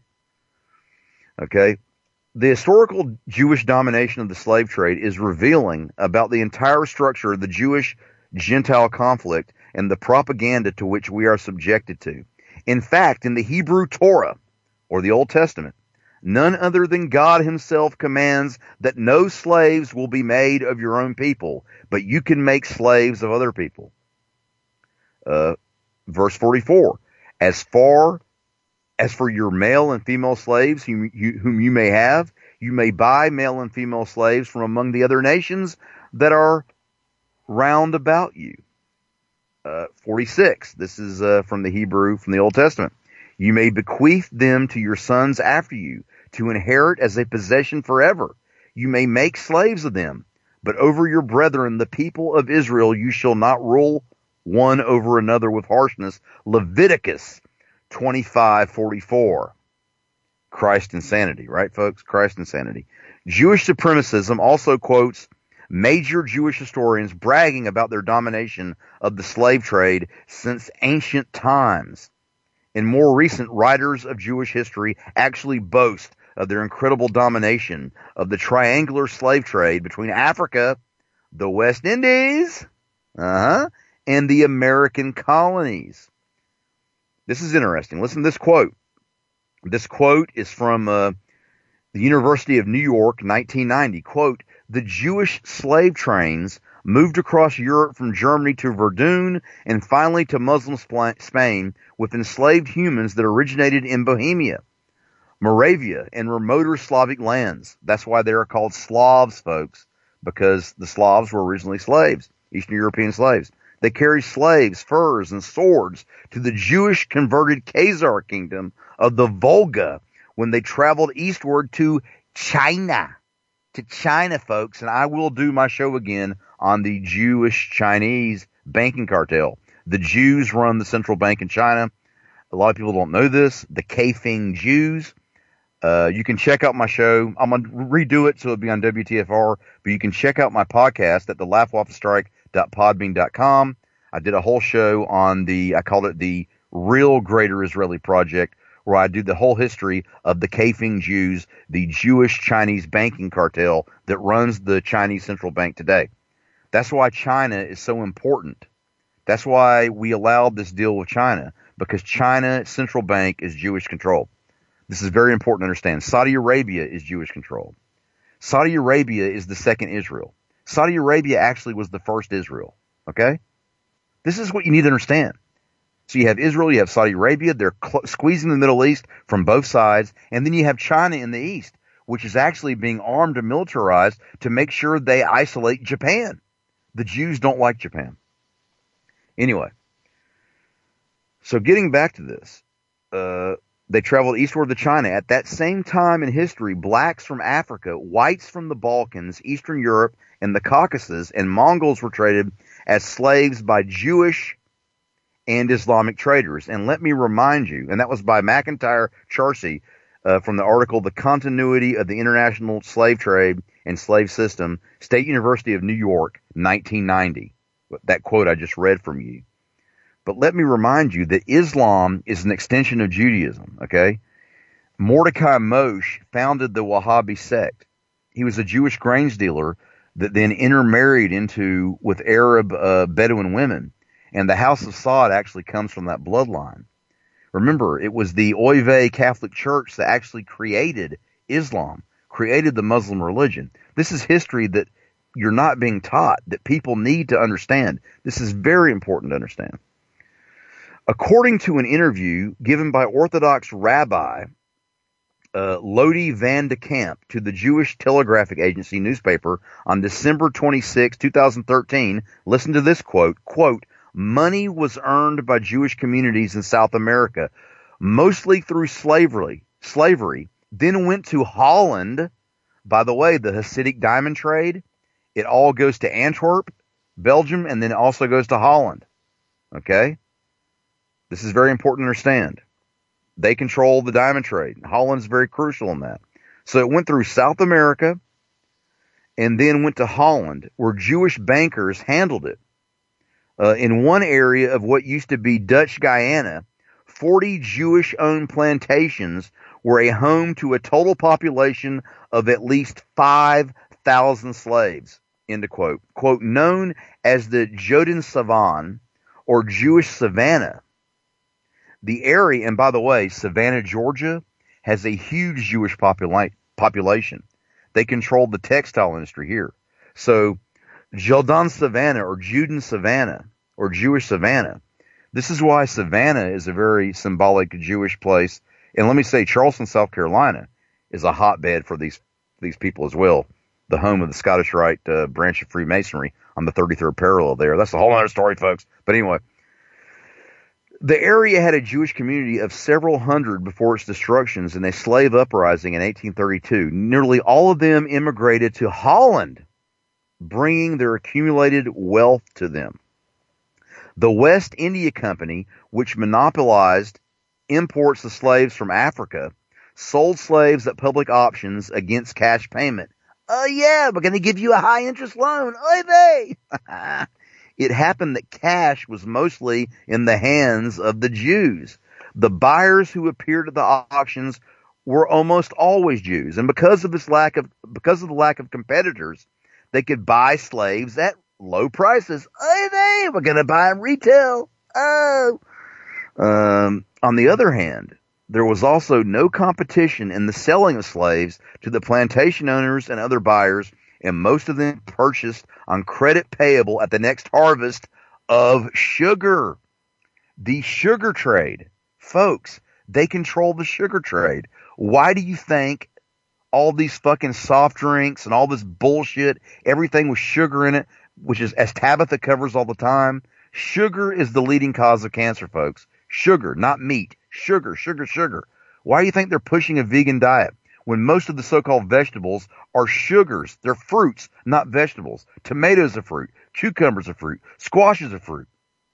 Okay? The historical Jewish domination of the slave trade is revealing about the entire structure of the Jewish-Gentile conflict and the propaganda to which we are subjected to. In fact, in the Hebrew Torah, or the Old Testament, none other than God himself commands that no slaves will be made of your own people, but you can make slaves of other people. Verse 44, as far as for your male and female slaves whom you may have, you may buy male and female slaves from among the other nations that are round about you. 46, this is from the Hebrew, from the Old Testament. You may bequeath them to your sons after you, to inherit as a possession forever. You may make slaves of them, but over your brethren, the people of Israel, you shall not rule one over another with harshness. Leviticus 25:44. Christ insanity, right, folks? Christ insanity. Jewish supremacism also quotes major Jewish historians bragging about their domination of the slave trade since ancient times. And more recent writers of Jewish history actually boast of their incredible domination of the triangular slave trade between Africa, the West Indies, and the American colonies. This is interesting. Listen to this quote. This quote is from the University of New York, 1990. Quote, the Jewish slave trains moved across Europe from Germany to Verdun and finally to Muslim Spain with enslaved humans that originated in Bohemia, Moravia, and remoter Slavic lands. That's why they are called Slavs, folks, because the Slavs were originally slaves, Eastern European slaves. They carried slaves, furs, and swords to the Jewish converted Khazar kingdom of the Volga when they traveled eastward to China. To China, folks, and I will do my show again on the Jewish-Chinese banking cartel. The Jews run the central bank in China. A lot of people don't know this. The Kaifeng Jews. You can check out my show. I'm going to redo it so it'll be on WTFR, but you can check out my podcast at thelaughwhiletheystrike.podbean.com. I did a whole show on I called it the Real Greater Israeli Project, where I do the whole history of the Kaifeng Jews, the Jewish-Chinese banking cartel that runs the Chinese central bank today. That's why China is so important. That's why we allowed this deal with China, because China's central bank is Jewish controlled. This is very important to understand. Saudi Arabia is Jewish controlled. Saudi Arabia is the second Israel. Saudi Arabia actually was the first Israel. Okay? This is what you need to understand. So you have Israel, you have Saudi Arabia, they're squeezing the Middle East from both sides, and then you have China in the east, which is actually being armed and militarized to make sure they isolate Japan. The Jews don't like Japan. Anyway, so getting back to this, they traveled eastward to China. At that same time in history, blacks from Africa, whites from the Balkans, Eastern Europe, and the Caucasus, and Mongols were traded as slaves by Jewish and Islamic traders. And let me remind you, and that was by McIntyre Charcy from the article, The Continuity of the International Slave Trade and Slave System, State University of New York, 1990. That quote I just read from you. But let me remind you that Islam is an extension of Judaism, okay? Mordecai Moshe founded the Wahhabi sect. He was a Jewish grains dealer that then intermarried with Arab Bedouin women. And the House of Saud actually comes from that bloodline. Remember, it was the Oive Catholic Church that actually created Islam, created the Muslim religion. This is history that you're not being taught, that people need to understand. This is very important to understand. According to an interview given by Orthodox Rabbi Lodi Van de Kamp to the Jewish Telegraphic Agency newspaper on December 26, 2013, listen to this quote, money was earned by Jewish communities in South America, mostly through slavery, then went to Holland. By the way, the Hasidic diamond trade, it all goes to Antwerp, Belgium, and then it also goes to Holland. Okay? This is very important to understand. They control the diamond trade. Holland's very crucial in that. So it went through South America and then went to Holland, where Jewish bankers handled it. In one area of what used to be Dutch Guyana, 40 Jewish-owned plantations were a home to a total population of at least 5,000 slaves, end of quote. Quote, known as the Joden Savan, or Jewish Savannah. The area, and by the way, Savannah, Georgia, has a huge Jewish population. They control the textile industry here. So, Jodan Savannah, or Juden Savannah, or Jewish Savannah. This is why Savannah is a very symbolic Jewish place. And let me say, Charleston, South Carolina is a hotbed for these people as well. The home of the Scottish Rite branch of Freemasonry on the 33rd parallel there. That's a whole other story, folks. But anyway, The area had a Jewish community of several hundred before its destructions in a slave uprising in 1832. Nearly all of them immigrated to Holland, bringing their accumulated wealth to them. The West India Company, which monopolized imports of slaves from Africa, sold slaves at public auctions against cash payment. Oh yeah, we're going to give you a high interest loan. Oy vey! It happened that cash was mostly in the hands of the Jews. The buyers who appeared at the auctions were almost always Jews, and because of the lack of competitors, they could buy slaves at low prices. Oy vey, we're going to buy them retail. Oh. On the other hand, there was also no competition in the selling of slaves to the plantation owners and other buyers, and most of them purchased on credit payable at the next harvest of sugar. The sugar trade. Folks, they control the sugar trade. Why do you think all these fucking soft drinks and all this bullshit, everything with sugar in it, which is, as Tabitha covers all the time, sugar is the leading cause of cancer, folks. Sugar, not meat. Sugar, sugar, sugar. Why do you think they're pushing a vegan diet when most of the so-called vegetables are sugars? They're fruits, not vegetables. Tomatoes are fruit. Cucumbers are fruit. Squashes are fruit.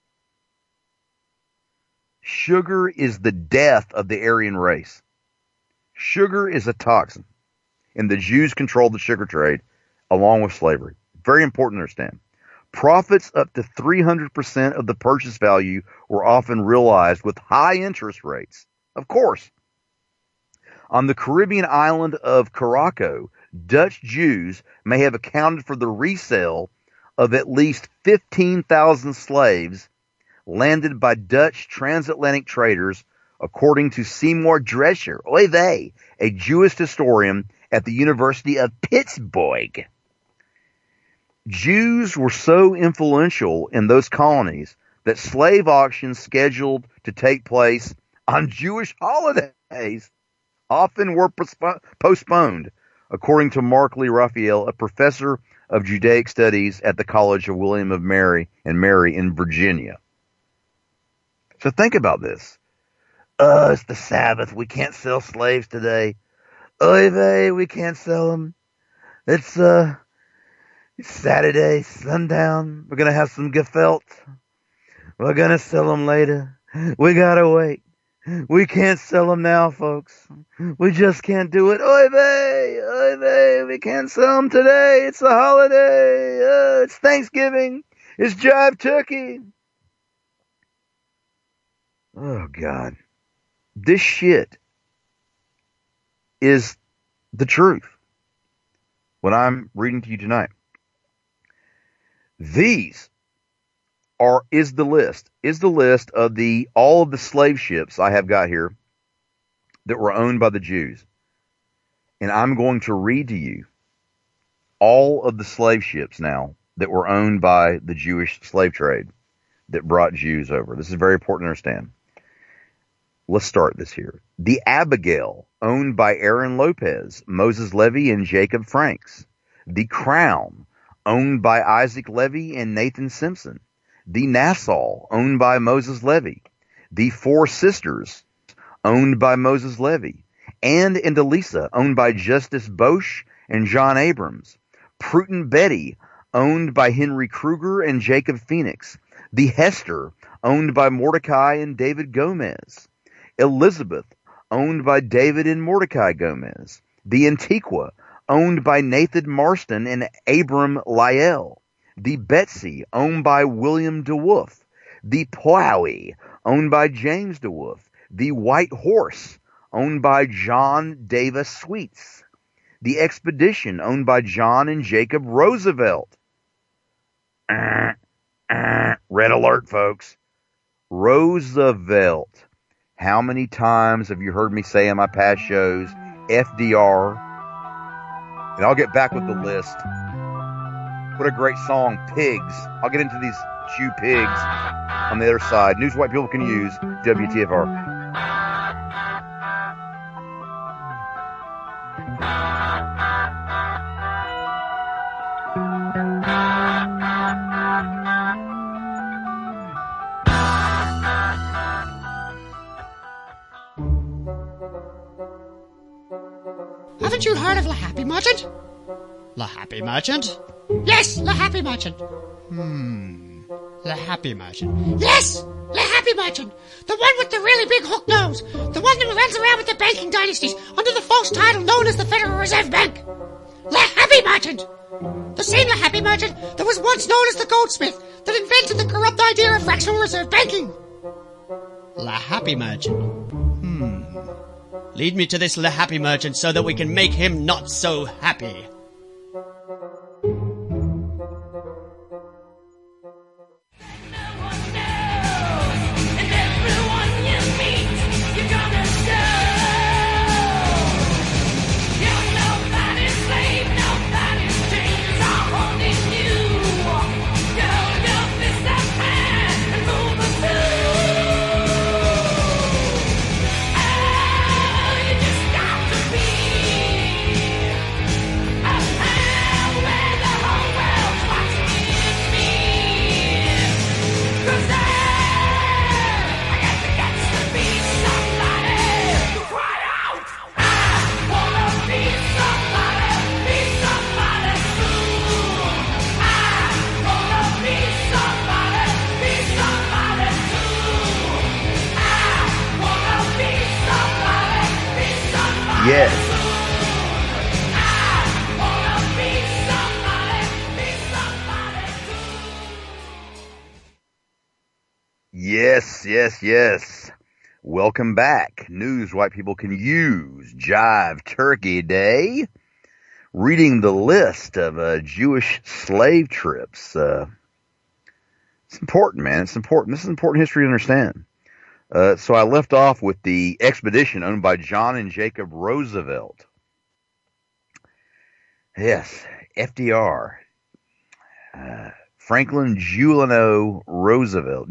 Sugar is the death of the Aryan race. Sugar is a toxin, and the Jews controlled the sugar trade along with slavery. Very important to understand. Profits up to 300% of the purchase value were often realized with high interest rates. Of course. On the Caribbean island of Curaçao, Dutch Jews may have accounted for the resale of at least 15,000 slaves landed by Dutch transatlantic traders, according to Seymour Drescher, oy vey, a Jewish historian at the University of Pittsburgh. Jews were so influential in those colonies that slave auctions scheduled to take place on Jewish holidays often were postponed, according to Mark Lee Raphael, a professor of Judaic studies at the College of William of Mary and Mary in Virginia. So think about this. It's the Sabbath. We can't sell slaves today. Oy vey, we can't sell them. It's Saturday, sundown. We're going to have some gefilte. We're going to sell them later. We got to wait. We can't sell them now, folks. We just can't do it. Oy vey, we can't sell them today. It's a holiday. It's Thanksgiving. It's Jive Turkey. Oh, God. This shit is the truth. What I'm reading to you tonight. These is the list of all of the slave ships I have got here that were owned by the Jews. And I'm going to read to you all of the slave ships now that were owned by the Jewish slave trade that brought Jews over. This is very important to understand. Let's start this here. The Abigail, owned by Aaron Lopez, Moses Levy, and Jacob Franks. The Crown, owned by Isaac Levy and Nathan Simpson. The Nassau, owned by Moses Levy. The Four Sisters, owned by Moses Levy. And Indelisa, owned by Justice Bosch and John Abrams. Pruten Betty, owned by Henry Kruger and Jacob Phoenix. The Hester, owned by Mordecai and David Gomez. Elizabeth, owned by David and Mordecai Gomez. The Antiqua, owned by Nathan Marston and Abram Lyell. The Betsy, owned by William DeWolf. The Plowie, owned by James DeWolf. The White Horse, owned by John Davis Sweets. The Expedition, owned by John and Jacob Roosevelt. Red alert, folks. Roosevelt. How many times have you heard me say in my past shows, FDR? And I'll get back with the list. What a great song, Pigs. I'll get into these Jew pigs on the other side. News white people can use, WTFR. Haven't you heard of La Happy Merchant? La Happy Merchant? Yes, La Happy Merchant. La Happy Merchant. Yes, La Happy Merchant. The one with the really big hook nose. The one that runs around with the banking dynasties under the false title known as the Federal Reserve Bank. La Happy Merchant. The same La Happy Merchant that was once known as the Goldsmith that invented the corrupt idea of fractional reserve banking. La Happy Merchant. Lead me to this La Happy Merchant so that we can make him not so happy. Yes. Yes, yes, yes. Welcome back. News white people can use. Jive Turkey Day. Reading the list of Jewish slave trips. It's important, man. It's important. This is important history to understand. So I left off with the expedition owned by John and Jacob Roosevelt. Yes, FDR. Franklin Delano Roosevelt.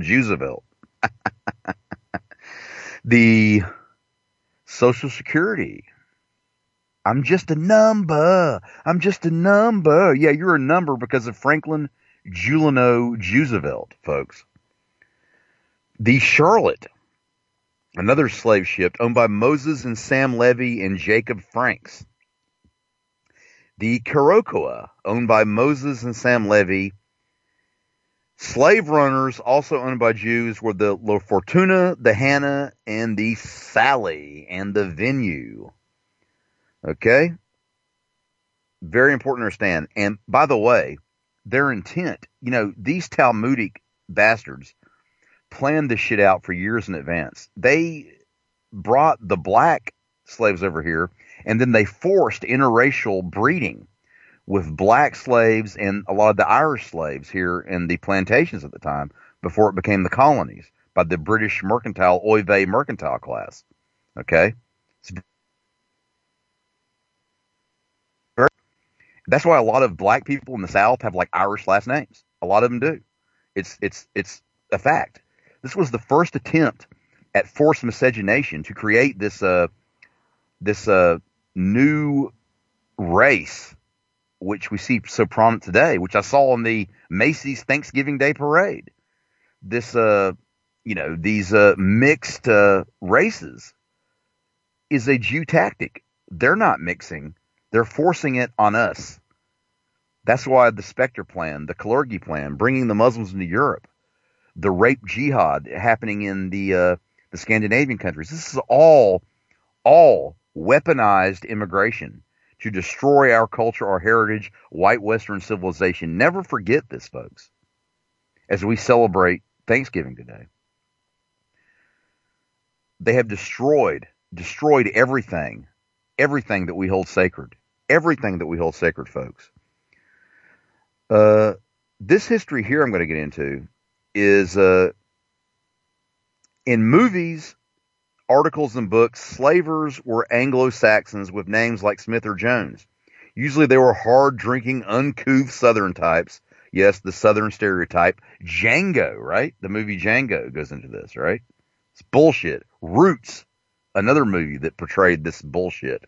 The Social Security. I'm just a number. Yeah, you're a number because of Franklin Delano Roosevelt, folks. The Charlotte. Another slave ship owned by Moses and Sam Levy and Jacob Franks. The Corocoa, owned by Moses and Sam Levy. Slave runners, also owned by Jews, were the La Fortuna, the Hannah, and the Sally, and the Venue. Okay? Very important to understand. And by the way, their intent, these Talmudic bastards planned this shit out for years in advance. They brought the black slaves over here, and then they forced interracial breeding with black slaves and a lot of the Irish slaves here in the plantations at the time before it became the colonies by the British mercantile, Oy vey mercantile class. Okay? That's why a lot of black people in the South have like Irish last names. A lot of them do. It's a fact. This was the first attempt at forced miscegenation to create this new race, which we see so prominent today, which I saw in the Macy's Thanksgiving Day Parade. This, these mixed races is a Jew tactic. They're not mixing. They're forcing it on us. That's why the Spectre Plan, the Kalergi Plan, bringing the Muslims into Europe, the rape jihad happening in the Scandinavian countries. This is all weaponized immigration to destroy our culture, our heritage, white Western civilization. Never forget this, folks, as we celebrate Thanksgiving today. They have destroyed everything that we hold sacred. Everything that we hold sacred, folks. This history here I'm going to get into is in movies, articles, and books, slavers were Anglo-Saxons with names like Smith or Jones. Usually they were hard-drinking, uncouth Southern types. Yes, the Southern stereotype. Django, right? The movie Django goes into this, right? It's bullshit. Roots, another movie that portrayed this bullshit.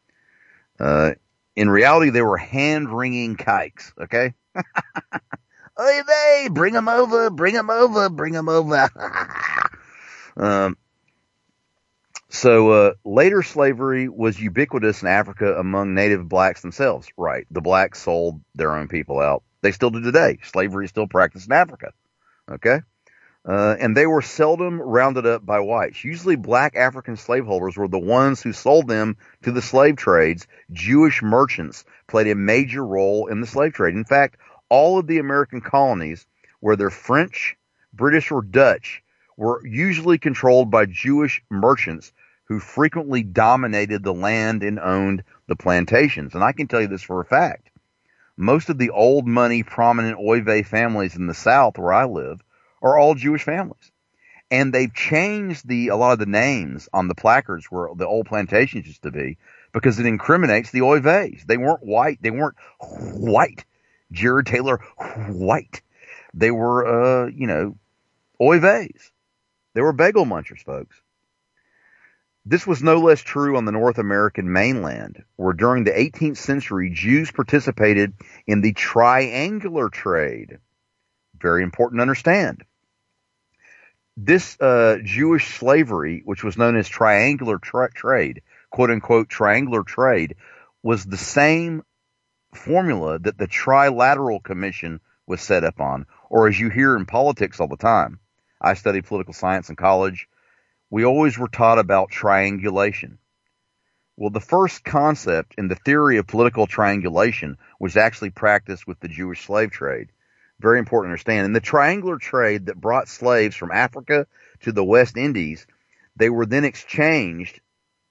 In reality, they were hand-wringing kikes, okay? Oy vey, bring them over. So later slavery was ubiquitous in Africa among native blacks themselves. Right. The blacks sold their own people out. They still do today. Slavery is still practiced in Africa. Okay. And they were seldom rounded up by whites. Usually black African slaveholders were the ones who sold them to the slave trades. Jewish merchants played a major role in the slave trade. In fact, all of the American colonies, whether French, British, or Dutch, were usually controlled by Jewish merchants who frequently dominated the land and owned the plantations. And I can tell you this for a fact. Most of the old money prominent Oive families in the South where I live are all Jewish families. And they've changed a lot of the names on the placards where the old plantations used to be because it incriminates the Oives. They weren't white. They weren't white. Jared Taylor White. They were, Oives. They were bagel munchers, folks. This was no less true on the North American mainland, where during the 18th century, Jews participated in the triangular trade. Very important to understand. This Jewish slavery, which was known as triangular trade, quote-unquote triangular trade, was the same formula that the Trilateral Commission was set up on, or as you hear in politics all the time. I studied political science in college. We always were taught about triangulation. Well, the first concept in the theory of political triangulation was actually practiced with the Jewish slave trade. Very important to understand. In the triangular trade that brought slaves from Africa to the West Indies, they then exchanged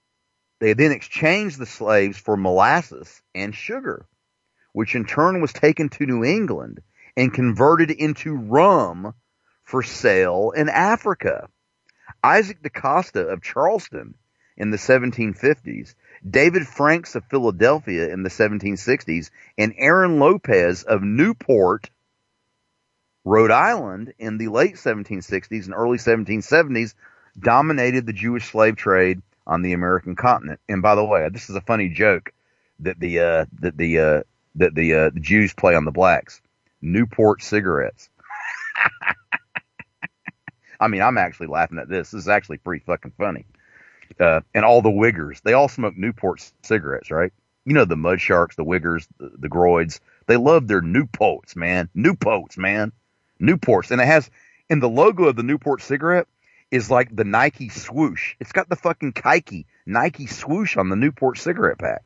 the slaves for molasses and sugar, which in turn was taken to New England and converted into rum for sale in Africa. Isaac DaCosta of Charleston in the 1750s, David Franks of Philadelphia in the 1760s, and Aaron Lopez of Newport, Rhode Island in the late 1760s and early 1770s dominated the Jewish slave trade on the American continent. And by the way, this is a funny joke that the Jews play on the blacks. Newport cigarettes. I mean, I'm actually laughing at this. This is actually pretty fucking funny. And all the Wiggers, they all smoke Newport cigarettes, right? You know, the Mud Sharks, the Wiggers, the Groids, they love their Newports, man. Newports. And it has, in the logo of the Newport cigarette is like the Nike swoosh. It's got the fucking Nike swoosh on the Newport cigarette pack.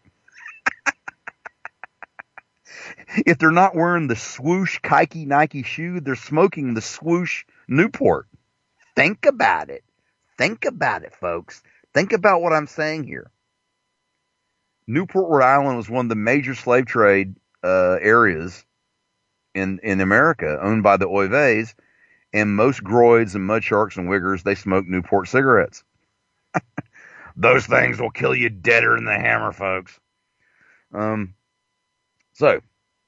If they're not wearing the swoosh Nike shoe, they're smoking the swoosh Newport. Think about it. Think about it, folks. Think about what I'm saying here. Newport, Rhode Island was one of the major slave trade areas in America, owned by the Oives, and most Groids and Mud Sharks and Wiggers, they smoke Newport cigarettes. Those things will kill you deader than the hammer, folks. So,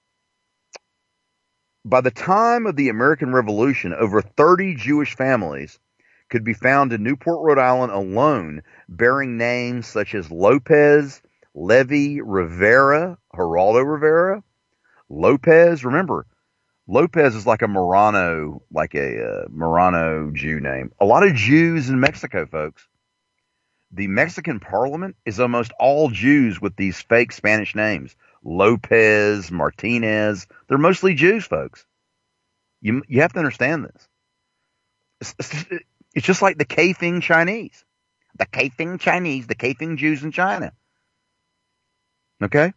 by the time of the American Revolution, over 30 Jewish families could be found in Newport, Rhode Island alone, bearing names such as Lopez, Levy, Rivera, Geraldo Rivera, Lopez. Remember, Lopez is like a Marrano Jew name. A lot of Jews in Mexico, folks. The Mexican parliament is almost all Jews with these fake Spanish names. Lopez, Martinez. They're mostly Jews, folks. You have to understand this. It's just like the Kaifeng Chinese. The Kaifeng Jews in China. Okay?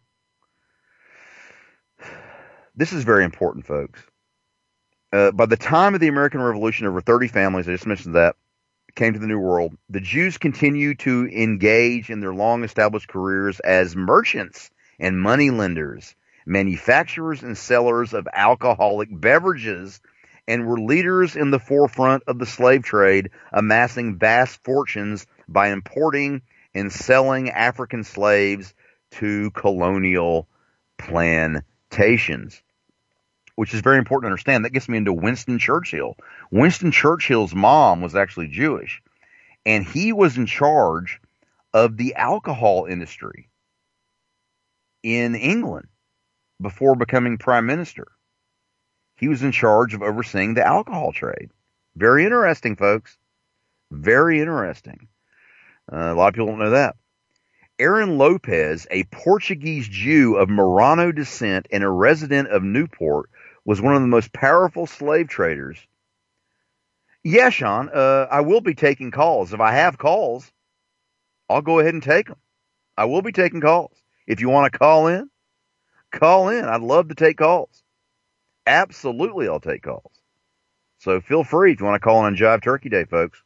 This is very important, folks. By the time of the American Revolution, over 30 families, I just mentioned that, came to the New World. The Jews continued to engage in their long-established careers as merchants and moneylenders, manufacturers and sellers of alcoholic beverages, and were leaders in the forefront of the slave trade, amassing vast fortunes by importing and selling African slaves to colonial plantations, which is very important to understand. That gets me into Winston Churchill. Winston Churchill's mom was actually Jewish, and he was in charge of the alcohol industry in England before becoming prime minister. He was in charge of overseeing the alcohol trade. Very interesting, folks. Very interesting. A lot of people don't know that. Aaron Lopez, a Portuguese Jew of Marrano descent and a resident of Newport, was one of the most powerful slave traders. Yeah, Sean, I will be taking calls. If I have calls, I'll go ahead and take them. I will be taking calls. If you want to call in, call in. I'd love to take calls. Absolutely, I'll take calls. So feel free if you want to call in on Jive Turkey Day, folks.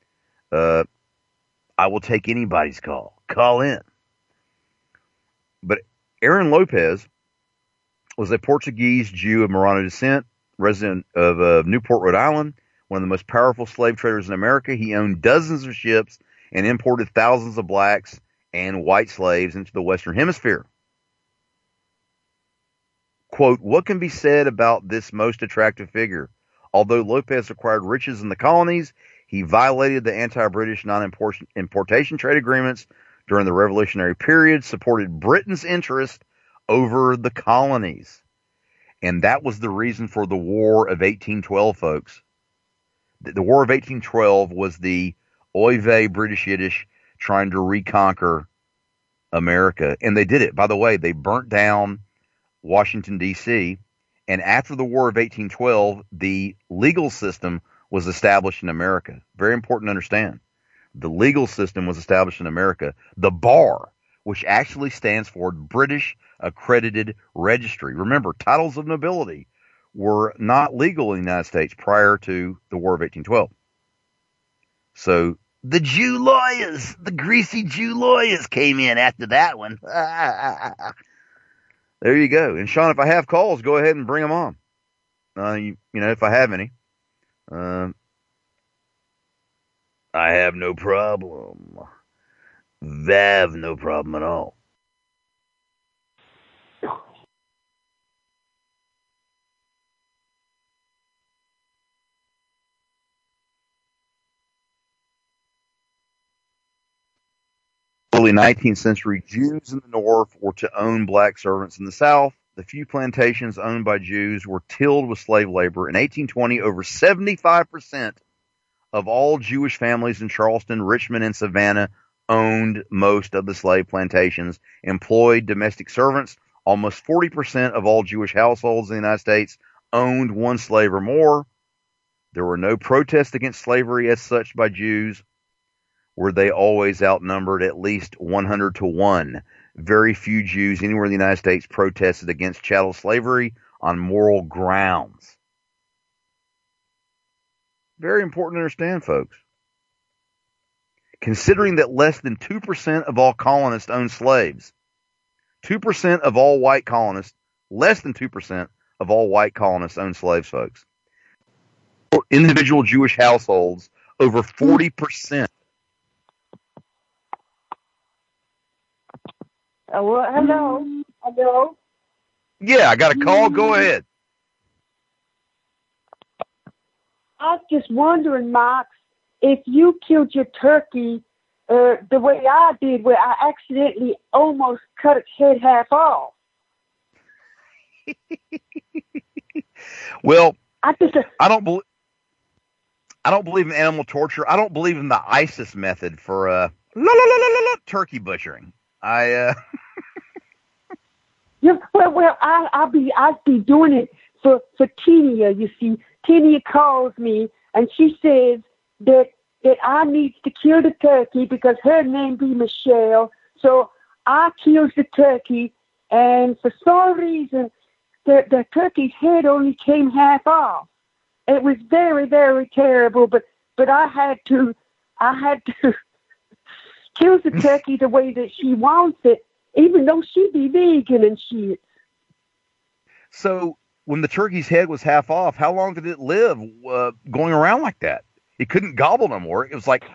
I will take anybody's call. Call in. But Aaron Lopez was a Portuguese Jew of Marrano descent, resident of Newport, Rhode Island, one of the most powerful slave traders in America. He owned dozens of ships and imported thousands of blacks and white slaves into the Western Hemisphere. Quote, what can be said about this most attractive figure? Although Lopez acquired riches in the colonies, he violated the anti-British non-importation trade agreements during the Revolutionary period, supported Britain's interest over the colonies. And that was the reason for the War of 1812, folks. The War of 1812 was the Oy vey British Yiddish trying to reconquer America. And they did it. By the way, they burnt down Washington, D.C., and after the War of 1812, the legal system was established in America. Very important to understand. The legal system was established in America. The BAR, which actually stands for British Accredited Registry. Remember, titles of nobility were not legal in the United States prior to the War of 1812. So the Jew lawyers, the greasy Jew lawyers came in after that one. There you go. And Sean, if I have calls, go ahead and bring them on. You know, if I have any. I have no problem. Have no problem at all. Early 19th century Jews in the North were to own black servants in the South. The few plantations owned by Jews were tilled with slave labor. In 1820, over 75% of all Jewish families in Charleston, Richmond, and Savannah owned most of the slave plantations, employed domestic servants. Almost 40% of all Jewish households in the United States owned one slave or more. There were no protests against slavery as such by Jews. Were they always outnumbered at least 100 to 1? Very few Jews anywhere in the United States protested against chattel slavery on moral grounds. Very important to understand, folks. Considering that less than 2% of all colonists owned slaves, 2% of all white colonists, less than 2% of all white colonists owned slaves, folks. For individual Jewish households, over 40%. Hello? Hello? Yeah, I got a call. Go ahead. I was just wondering, Max, if you killed your turkey the way I did, where I accidentally almost cut its head half off. Well, I don't believe in animal torture. I don't believe in the ISIS method for turkey butchering. Yeah, well, I'll be doing it for Tenia. You see, Tenia calls me and she says that I need to kill the turkey because her name be Michelle. So I kills the turkey, and for some reason, the turkey's head only came half off. It was very, very terrible, but I had to kill the turkey the way that she wants it, even though she be vegan and shit. So when the turkey's head was half off, how long did it live going around like that? It couldn't gobble no more. It was like...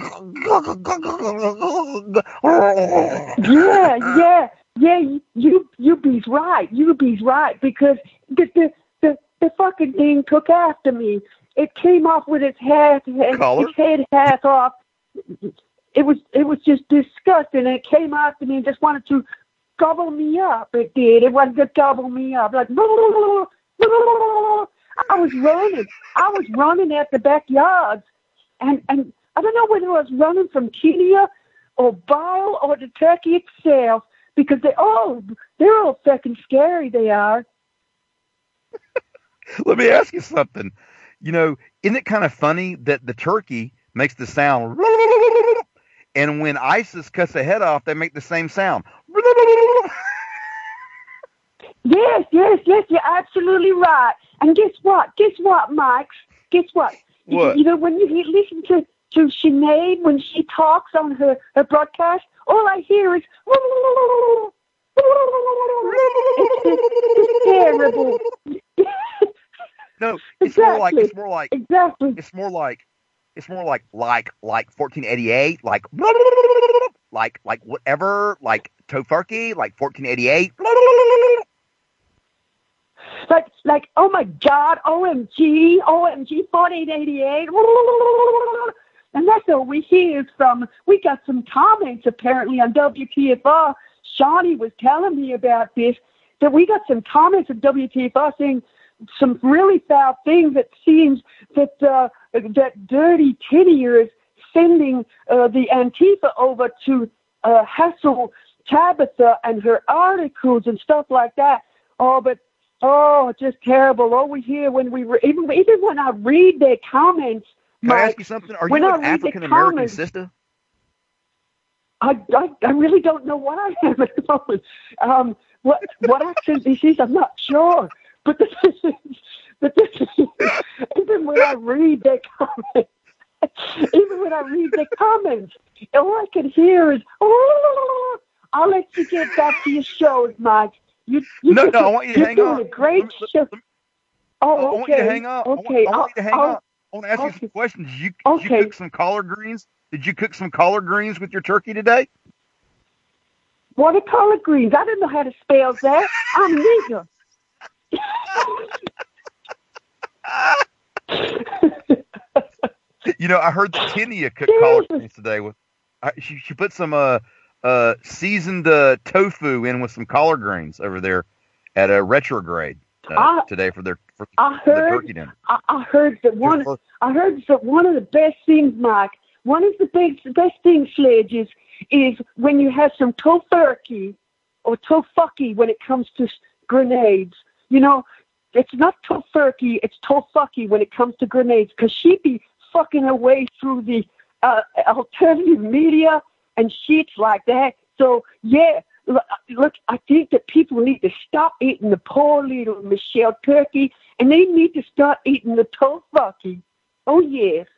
Yeah, you be's right. You be's right, because the fucking thing took after me. It came off with its head half off. It was just disgusting, and it came after me and just wanted to gobble me up. It did. It wanted to gobble me up. Like, I was running at the backyards, and I don't know whether I was running from Kenya or boil or the turkey itself, because they're all fucking scary, they are. Let me ask you something. You know, isn't it kind of funny that the turkey makes the sound, and when ISIS cuts a head off, they make the same sound? Yes, you're absolutely right. And guess what, Mike? Guess what? What? You know, when you listen to Sinead when she talks on her broadcast, all I hear is it's terrible. No, it's Exactly. more like Exactly. it's more like 1488, like whatever, like Tofurkey, like 1488. Like, oh my God, OMG, 1488. And that's all we hear from. We got some comments apparently on WTFR. Shawnee was telling me about this, that we got some comments of WTFR saying some really foul things. It seems that that dirty Tinier is sending the Antifa over to hassle Tabitha and her articles and stuff like that. Just terrible. All we hear when even when I read their comments. Can I ask you something? Are you an African American sister? I really don't know what I am at the moment. What accent this is, I'm not sure. But even when I read their comments, all I can hear is, oh. I'll let you get back to your shows, Mike. No, I want you to hang You're up. doing a great show. I want you to hang up. Okay. I want you to hang up. I want to ask you some questions. Did you cook some collard greens? Did you cook some collard greens with your turkey today? What are collard greens? I don't know how to spell that. I'm neither. You know, I heard that Kenya cooked collard greens today. She put some seasoned tofu in with some collard greens over there at a Retrograde today for their turkey dinner. I heard that one of the best things, Mike. One of the best things, Sledges, is when you have some tofurkey or tofucky when it comes to grenades. You know, it's not tofurkey, it's tofucky when it comes to grenades, because she'd be fucking her way through the alternative media and shit like that. So, yeah, look, I think that people need to stop eating the poor little Michelle turkey, and they need to start eating the tofucky. Oh, yes.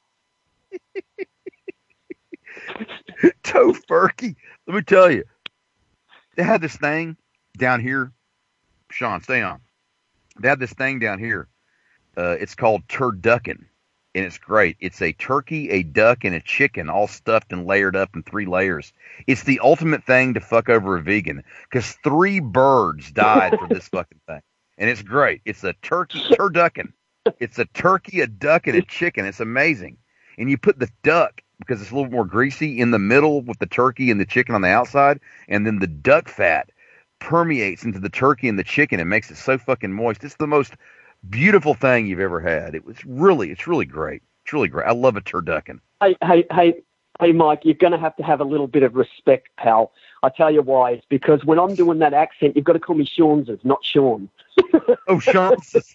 Tofurkey. Let me tell you, they had this thing down here. Sean, stay on. They have this thing down here. It's called turducken, and it's great. It's a turkey, a duck, and a chicken all stuffed and layered up in 3 layers. It's the ultimate thing to fuck over a vegan, because 3 birds died for this fucking thing, and it's great. It's a turducken. It's a turkey, a duck, and a chicken. It's amazing. And you put the duck, because it's a little more greasy, in the middle with the turkey and the chicken on the outside, and then the duck fat permeates into the turkey and the chicken and makes it so fucking moist. It's the most beautiful thing you've ever had. It's really great. It's really great. I love a turducken. Hey, Mike, you're going to have a little bit of respect, pal. I tell you why. It's because when I'm doing that accent, you've got to call me Seanses, not Sean. Oh, Seanses.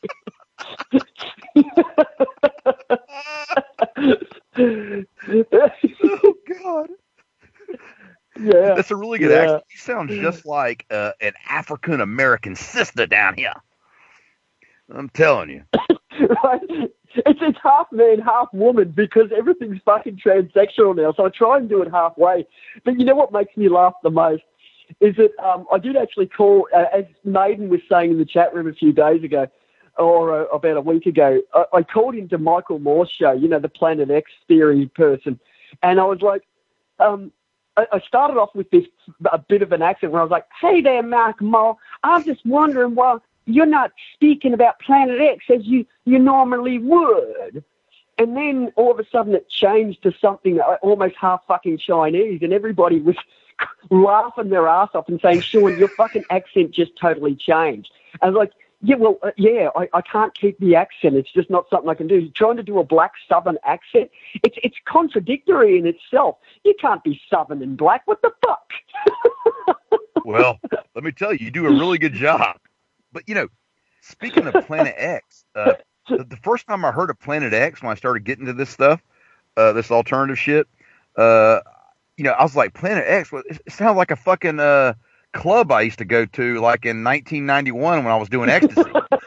Oh, God. Yeah. That's a really good accent. You sound just like an African American sister down here. I'm telling you. Right? It's half man, half woman, because everything's fucking transsexual now. So I try and do it halfway. But you know what makes me laugh the most is that I did actually call, as Maiden was saying in the chat room a few days ago, or about a week ago, I called into Michael Moore's show, you know, the Planet X theory person. And I was like, I started off with a bit of an accent where I was like, hey there, Mark Moore, I'm just wondering why you're not speaking about Planet X as you normally would. And then all of a sudden it changed to something almost half fucking Chinese, and everybody was laughing their ass off and saying, Sean, your fucking accent just totally changed. I was like, Yeah, well, I can't keep the accent. It's just not something I can do. Trying to do a black Southern accent, it's contradictory in itself. You can't be Southern and black. What the fuck? Well, let me tell you, you do a really good job. But, speaking of Planet X, the first time I heard of Planet X, when I started getting to this stuff, this alternative shit, I was like, Planet X, it sounds like a fucking club I used to go to like in 1991 when I was doing ecstasy.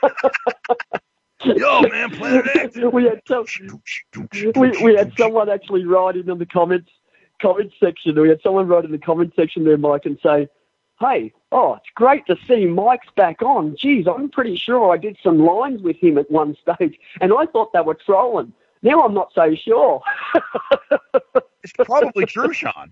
Yo, man, Planet X. We had someone actually write in the comment section. We had someone write in the comment section there, Mike, and say, hey, it's great to see Mike's back on. Geez, I'm pretty sure I did some lines with him at one stage, and I thought they were trolling. Now I'm not so sure. It's probably true, Sean.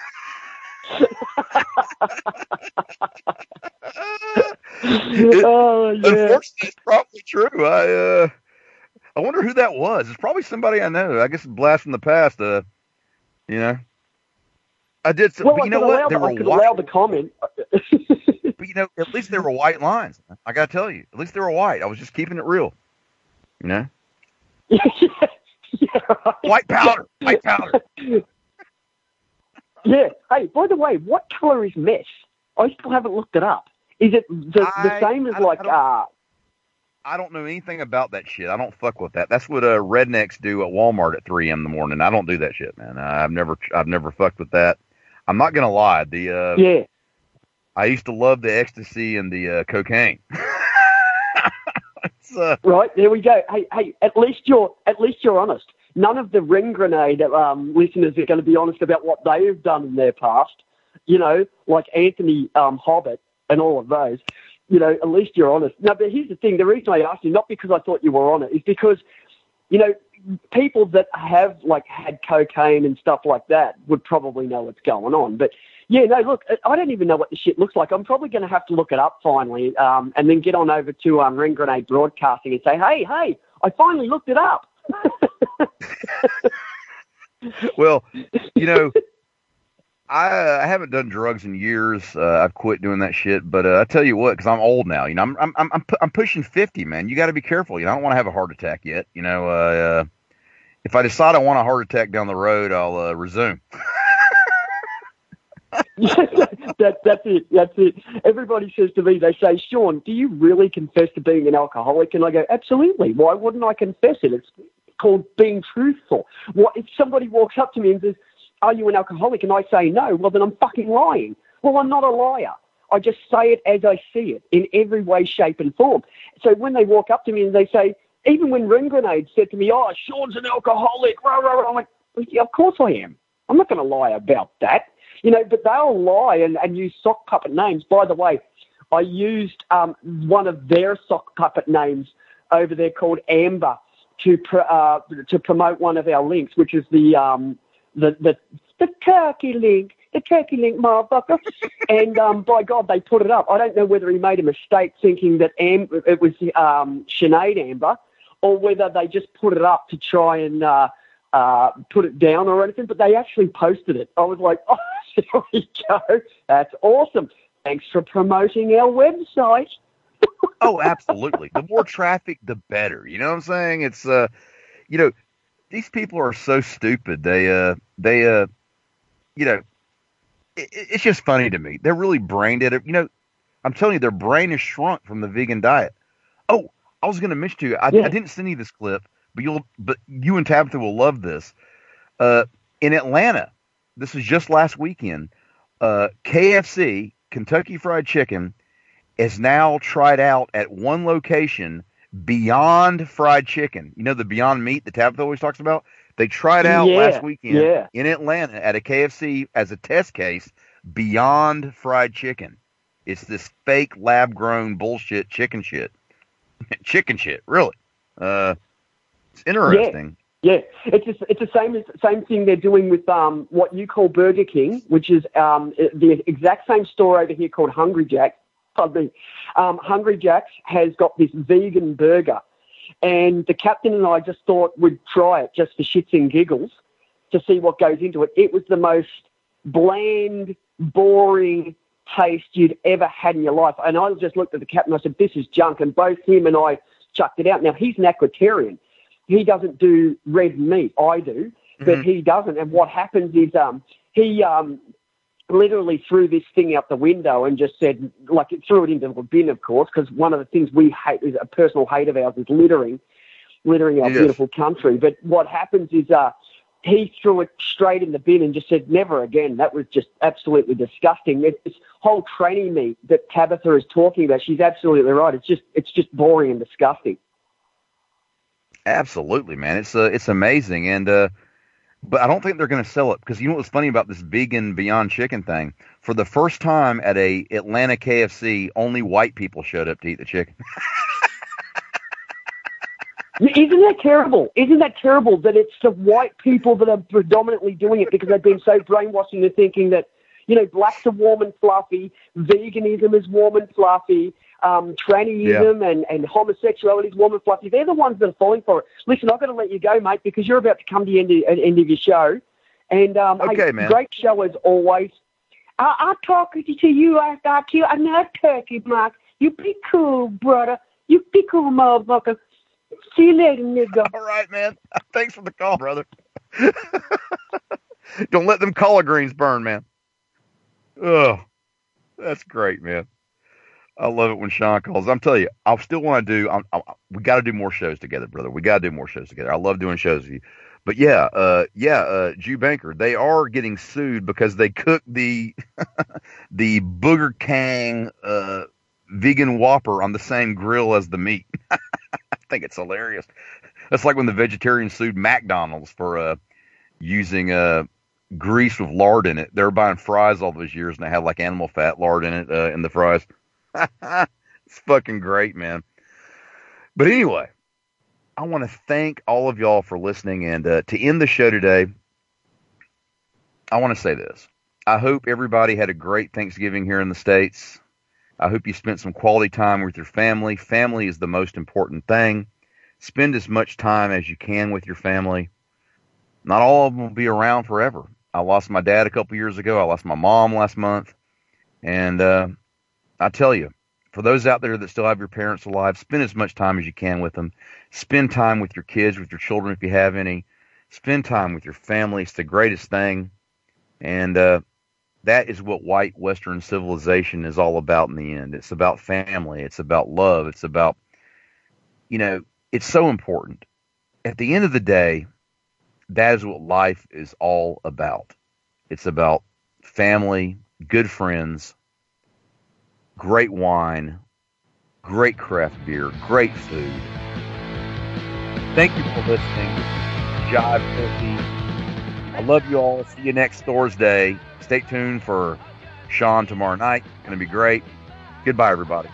Unfortunately, it's probably true. I wonder who that was. It's probably somebody I know. I guess it's a blast from the past. I did some, well, but you know what? There were allow the comment. But at least there were white lines. I gotta tell you, at least they were white. I was just keeping it real. Yeah, white powder. Yeah. Hey, by the way, what color is mess? I still haven't looked it up. Is it the same as I don't know anything about that shit. I don't fuck with that. That's what rednecks do at Walmart at 3 a.m. in the morning. I don't do that shit, man. I've never fucked with that. I'm not gonna lie. I used to love the ecstasy and the cocaine. Right, there we go. Hey, at least you're honest. None of the ring grenade listeners are going to be honest about what they have done in their past. Like Anthony Hobbit and all of those. At least you're honest. Now, but here's the thing. The reason I asked you, not because I thought you were on it, is because, people that have, had cocaine and stuff like that would probably know what's going on. But, look, I don't even know what the shit looks like. I'm probably going to have to look it up finally and then get on over to Ring Grenade Broadcasting and say, hey, I finally looked it up. Well, I haven't done drugs in years. I've quit doing that shit. But I tell you what, because I'm old now. I'm pushing 50, man. You got to be careful. I don't want to have a heart attack yet. If I decide I want a heart attack down the road, I'll resume. That's it. Everybody says to me, they say, Sean, do you really confess to being an alcoholic? And I go, absolutely. Why wouldn't I confess it? It's called being truthful. What if somebody walks up to me and says, are you an alcoholic? And I say no. Well, then I'm fucking lying. Well, I'm not a liar. I just say it as I see it in every way, shape, and form. So when they walk up to me and they say, even when Ring Grenade said to me, Sean's an alcoholic, I'm like, yeah, of course I am. I'm not going to lie about that. But they'll lie and use sock puppet names. By the way, I used one of their sock puppet names over there called Amber to promote one of our links, which is the turkey link, motherfucker. And by God, they put it up. I don't know whether he made a mistake thinking that it was Sinead Amber, or whether they just put it up to try and put it down or anything. But they actually posted it. I was like, there we go. That's awesome. Thanks for promoting our website. Oh, absolutely. The more traffic, the better. You know what I'm saying? It's, these people are so stupid. It's just funny to me. They're really brain dead. I'm telling you, their brain is shrunk from the vegan diet. Oh, I was going to mention to you, I didn't send you this clip, but you and Tabitha will love this. In Atlanta, this is just last weekend, KFC, Kentucky Fried Chicken, is now tried out at one location, Beyond Fried Chicken. The Beyond Meat that Tabitha always talks about? They tried out last weekend in Atlanta at a KFC as a test case, Beyond Fried Chicken. It's this fake lab-grown bullshit chicken shit. Chicken shit, really. It's interesting. Yeah, it's the same thing they're doing with what you call Burger King, which is the exact same store over here called Hungry Jack's. Hungry Jack's has got this vegan burger, and the captain and I just thought we'd try it just for shits and giggles to see what goes into it. It was the most bland, boring, taste you'd ever had in your life. And I just looked at the captain and I said, this is junk. And both him and I chucked it out. Now, he's an equitarian. He doesn't do red meat. I do, but he doesn't. And what happens is he literally threw this thing out the window and just said, like, it threw it into the bin, of course, because one of the things we hate, is a personal hate of ours, is littering our beautiful country. But what happens is he threw it straight in the bin and just said, never again. That was just absolutely disgusting. This whole tranny meat that Tabitha is talking about, she's absolutely right. It's just boring and disgusting. Absolutely, man. It's amazing. And, but I don't think they're going to sell it, because you know what's funny about this vegan Beyond Chicken thing? For the first time at a Atlanta KFC, only white people showed up to eat the chicken. Isn't that terrible? Isn't that terrible that it's the white people that are predominantly doing it, because they've been so brainwashed into thinking that, you know, blacks are warm and fluffy, veganism is warm and fluffy, trannyism and homosexuality is warm and fluffy. They're the ones that are falling for it. Listen, I've got to let you go, mate, because you're about to come to the end of your show. And okay, hey, man. Great show as always. I'll talk to you after you. I'm not turkey, Mark. You be cool, brother. You be cool, motherfucker. See you later, nigga. All right, man. Thanks for the call, brother. Don't let them collard greens burn, man. Oh, that's great, man. I love it when Sean calls. I'm telling you, I still want to do. We got to do more shows together, brother. We got to do more shows together. I love doing shows with you. But Jew Banker, they are getting sued because they cooked the the Booger King vegan Whopper on the same grill as the meat. I think it's hilarious. That's like when the vegetarians sued McDonald's for using grease with lard in it. They were buying fries all those years, and they had like animal fat lard in it in the fries. It's fucking great, man. But anyway, I want to thank all of y'all for listening. And to end the show today, I want to say this. I hope everybody had a great Thanksgiving here in the States. I hope you spent some quality time with your family. Family is the most important thing. Spend as much time as you can with your family. Not all of them will be around forever. I lost my dad a couple years ago. I lost my mom last month. And I tell you, for those out there that still have your parents alive, spend as much time as you can with them. Spend time with your kids, with your children if you have any. Spend time with your family. It's the greatest thing. And that is what white Western civilization is all about in the end. It's about family. It's about love. It's about, you know, it's so important. At the end of the day, that is what life is all about. It's about family, good friends, great wine, great craft beer, great food. Thank you for listening. Jive Turkey. I love you all. See you next Thursday. Stay tuned for Sean tomorrow night. It's going to be great. Goodbye, everybody.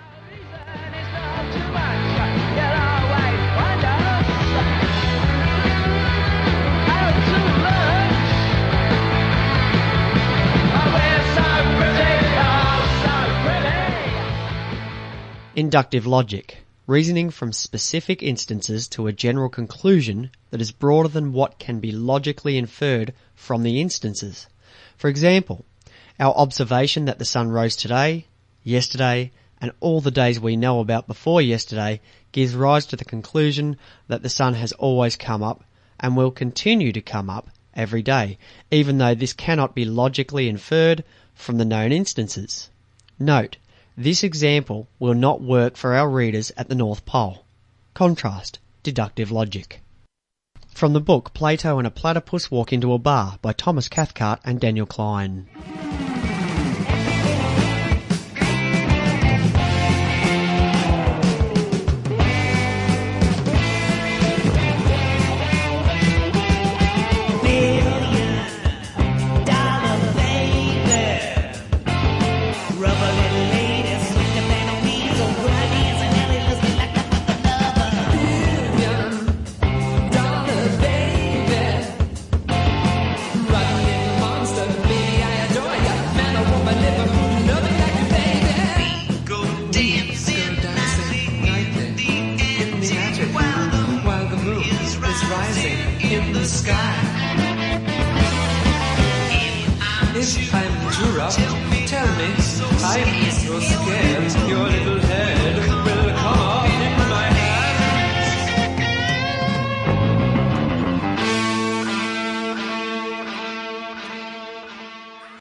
Inductive logic. Reasoning from specific instances to a general conclusion that is broader than what can be logically inferred from the instances. For example, our observation that the sun rose today, yesterday, and all the days we know about before yesterday gives rise to the conclusion that the sun has always come up and will continue to come up every day, even though this cannot be logically inferred from the known instances. Note, this example will not work for our readers at the North Pole. Contrast, deductive logic. From the book Plato and a Platypus Walk into a Bar by Thomas Cathcart and Daniel Klein. If I'm too rough, tell me, I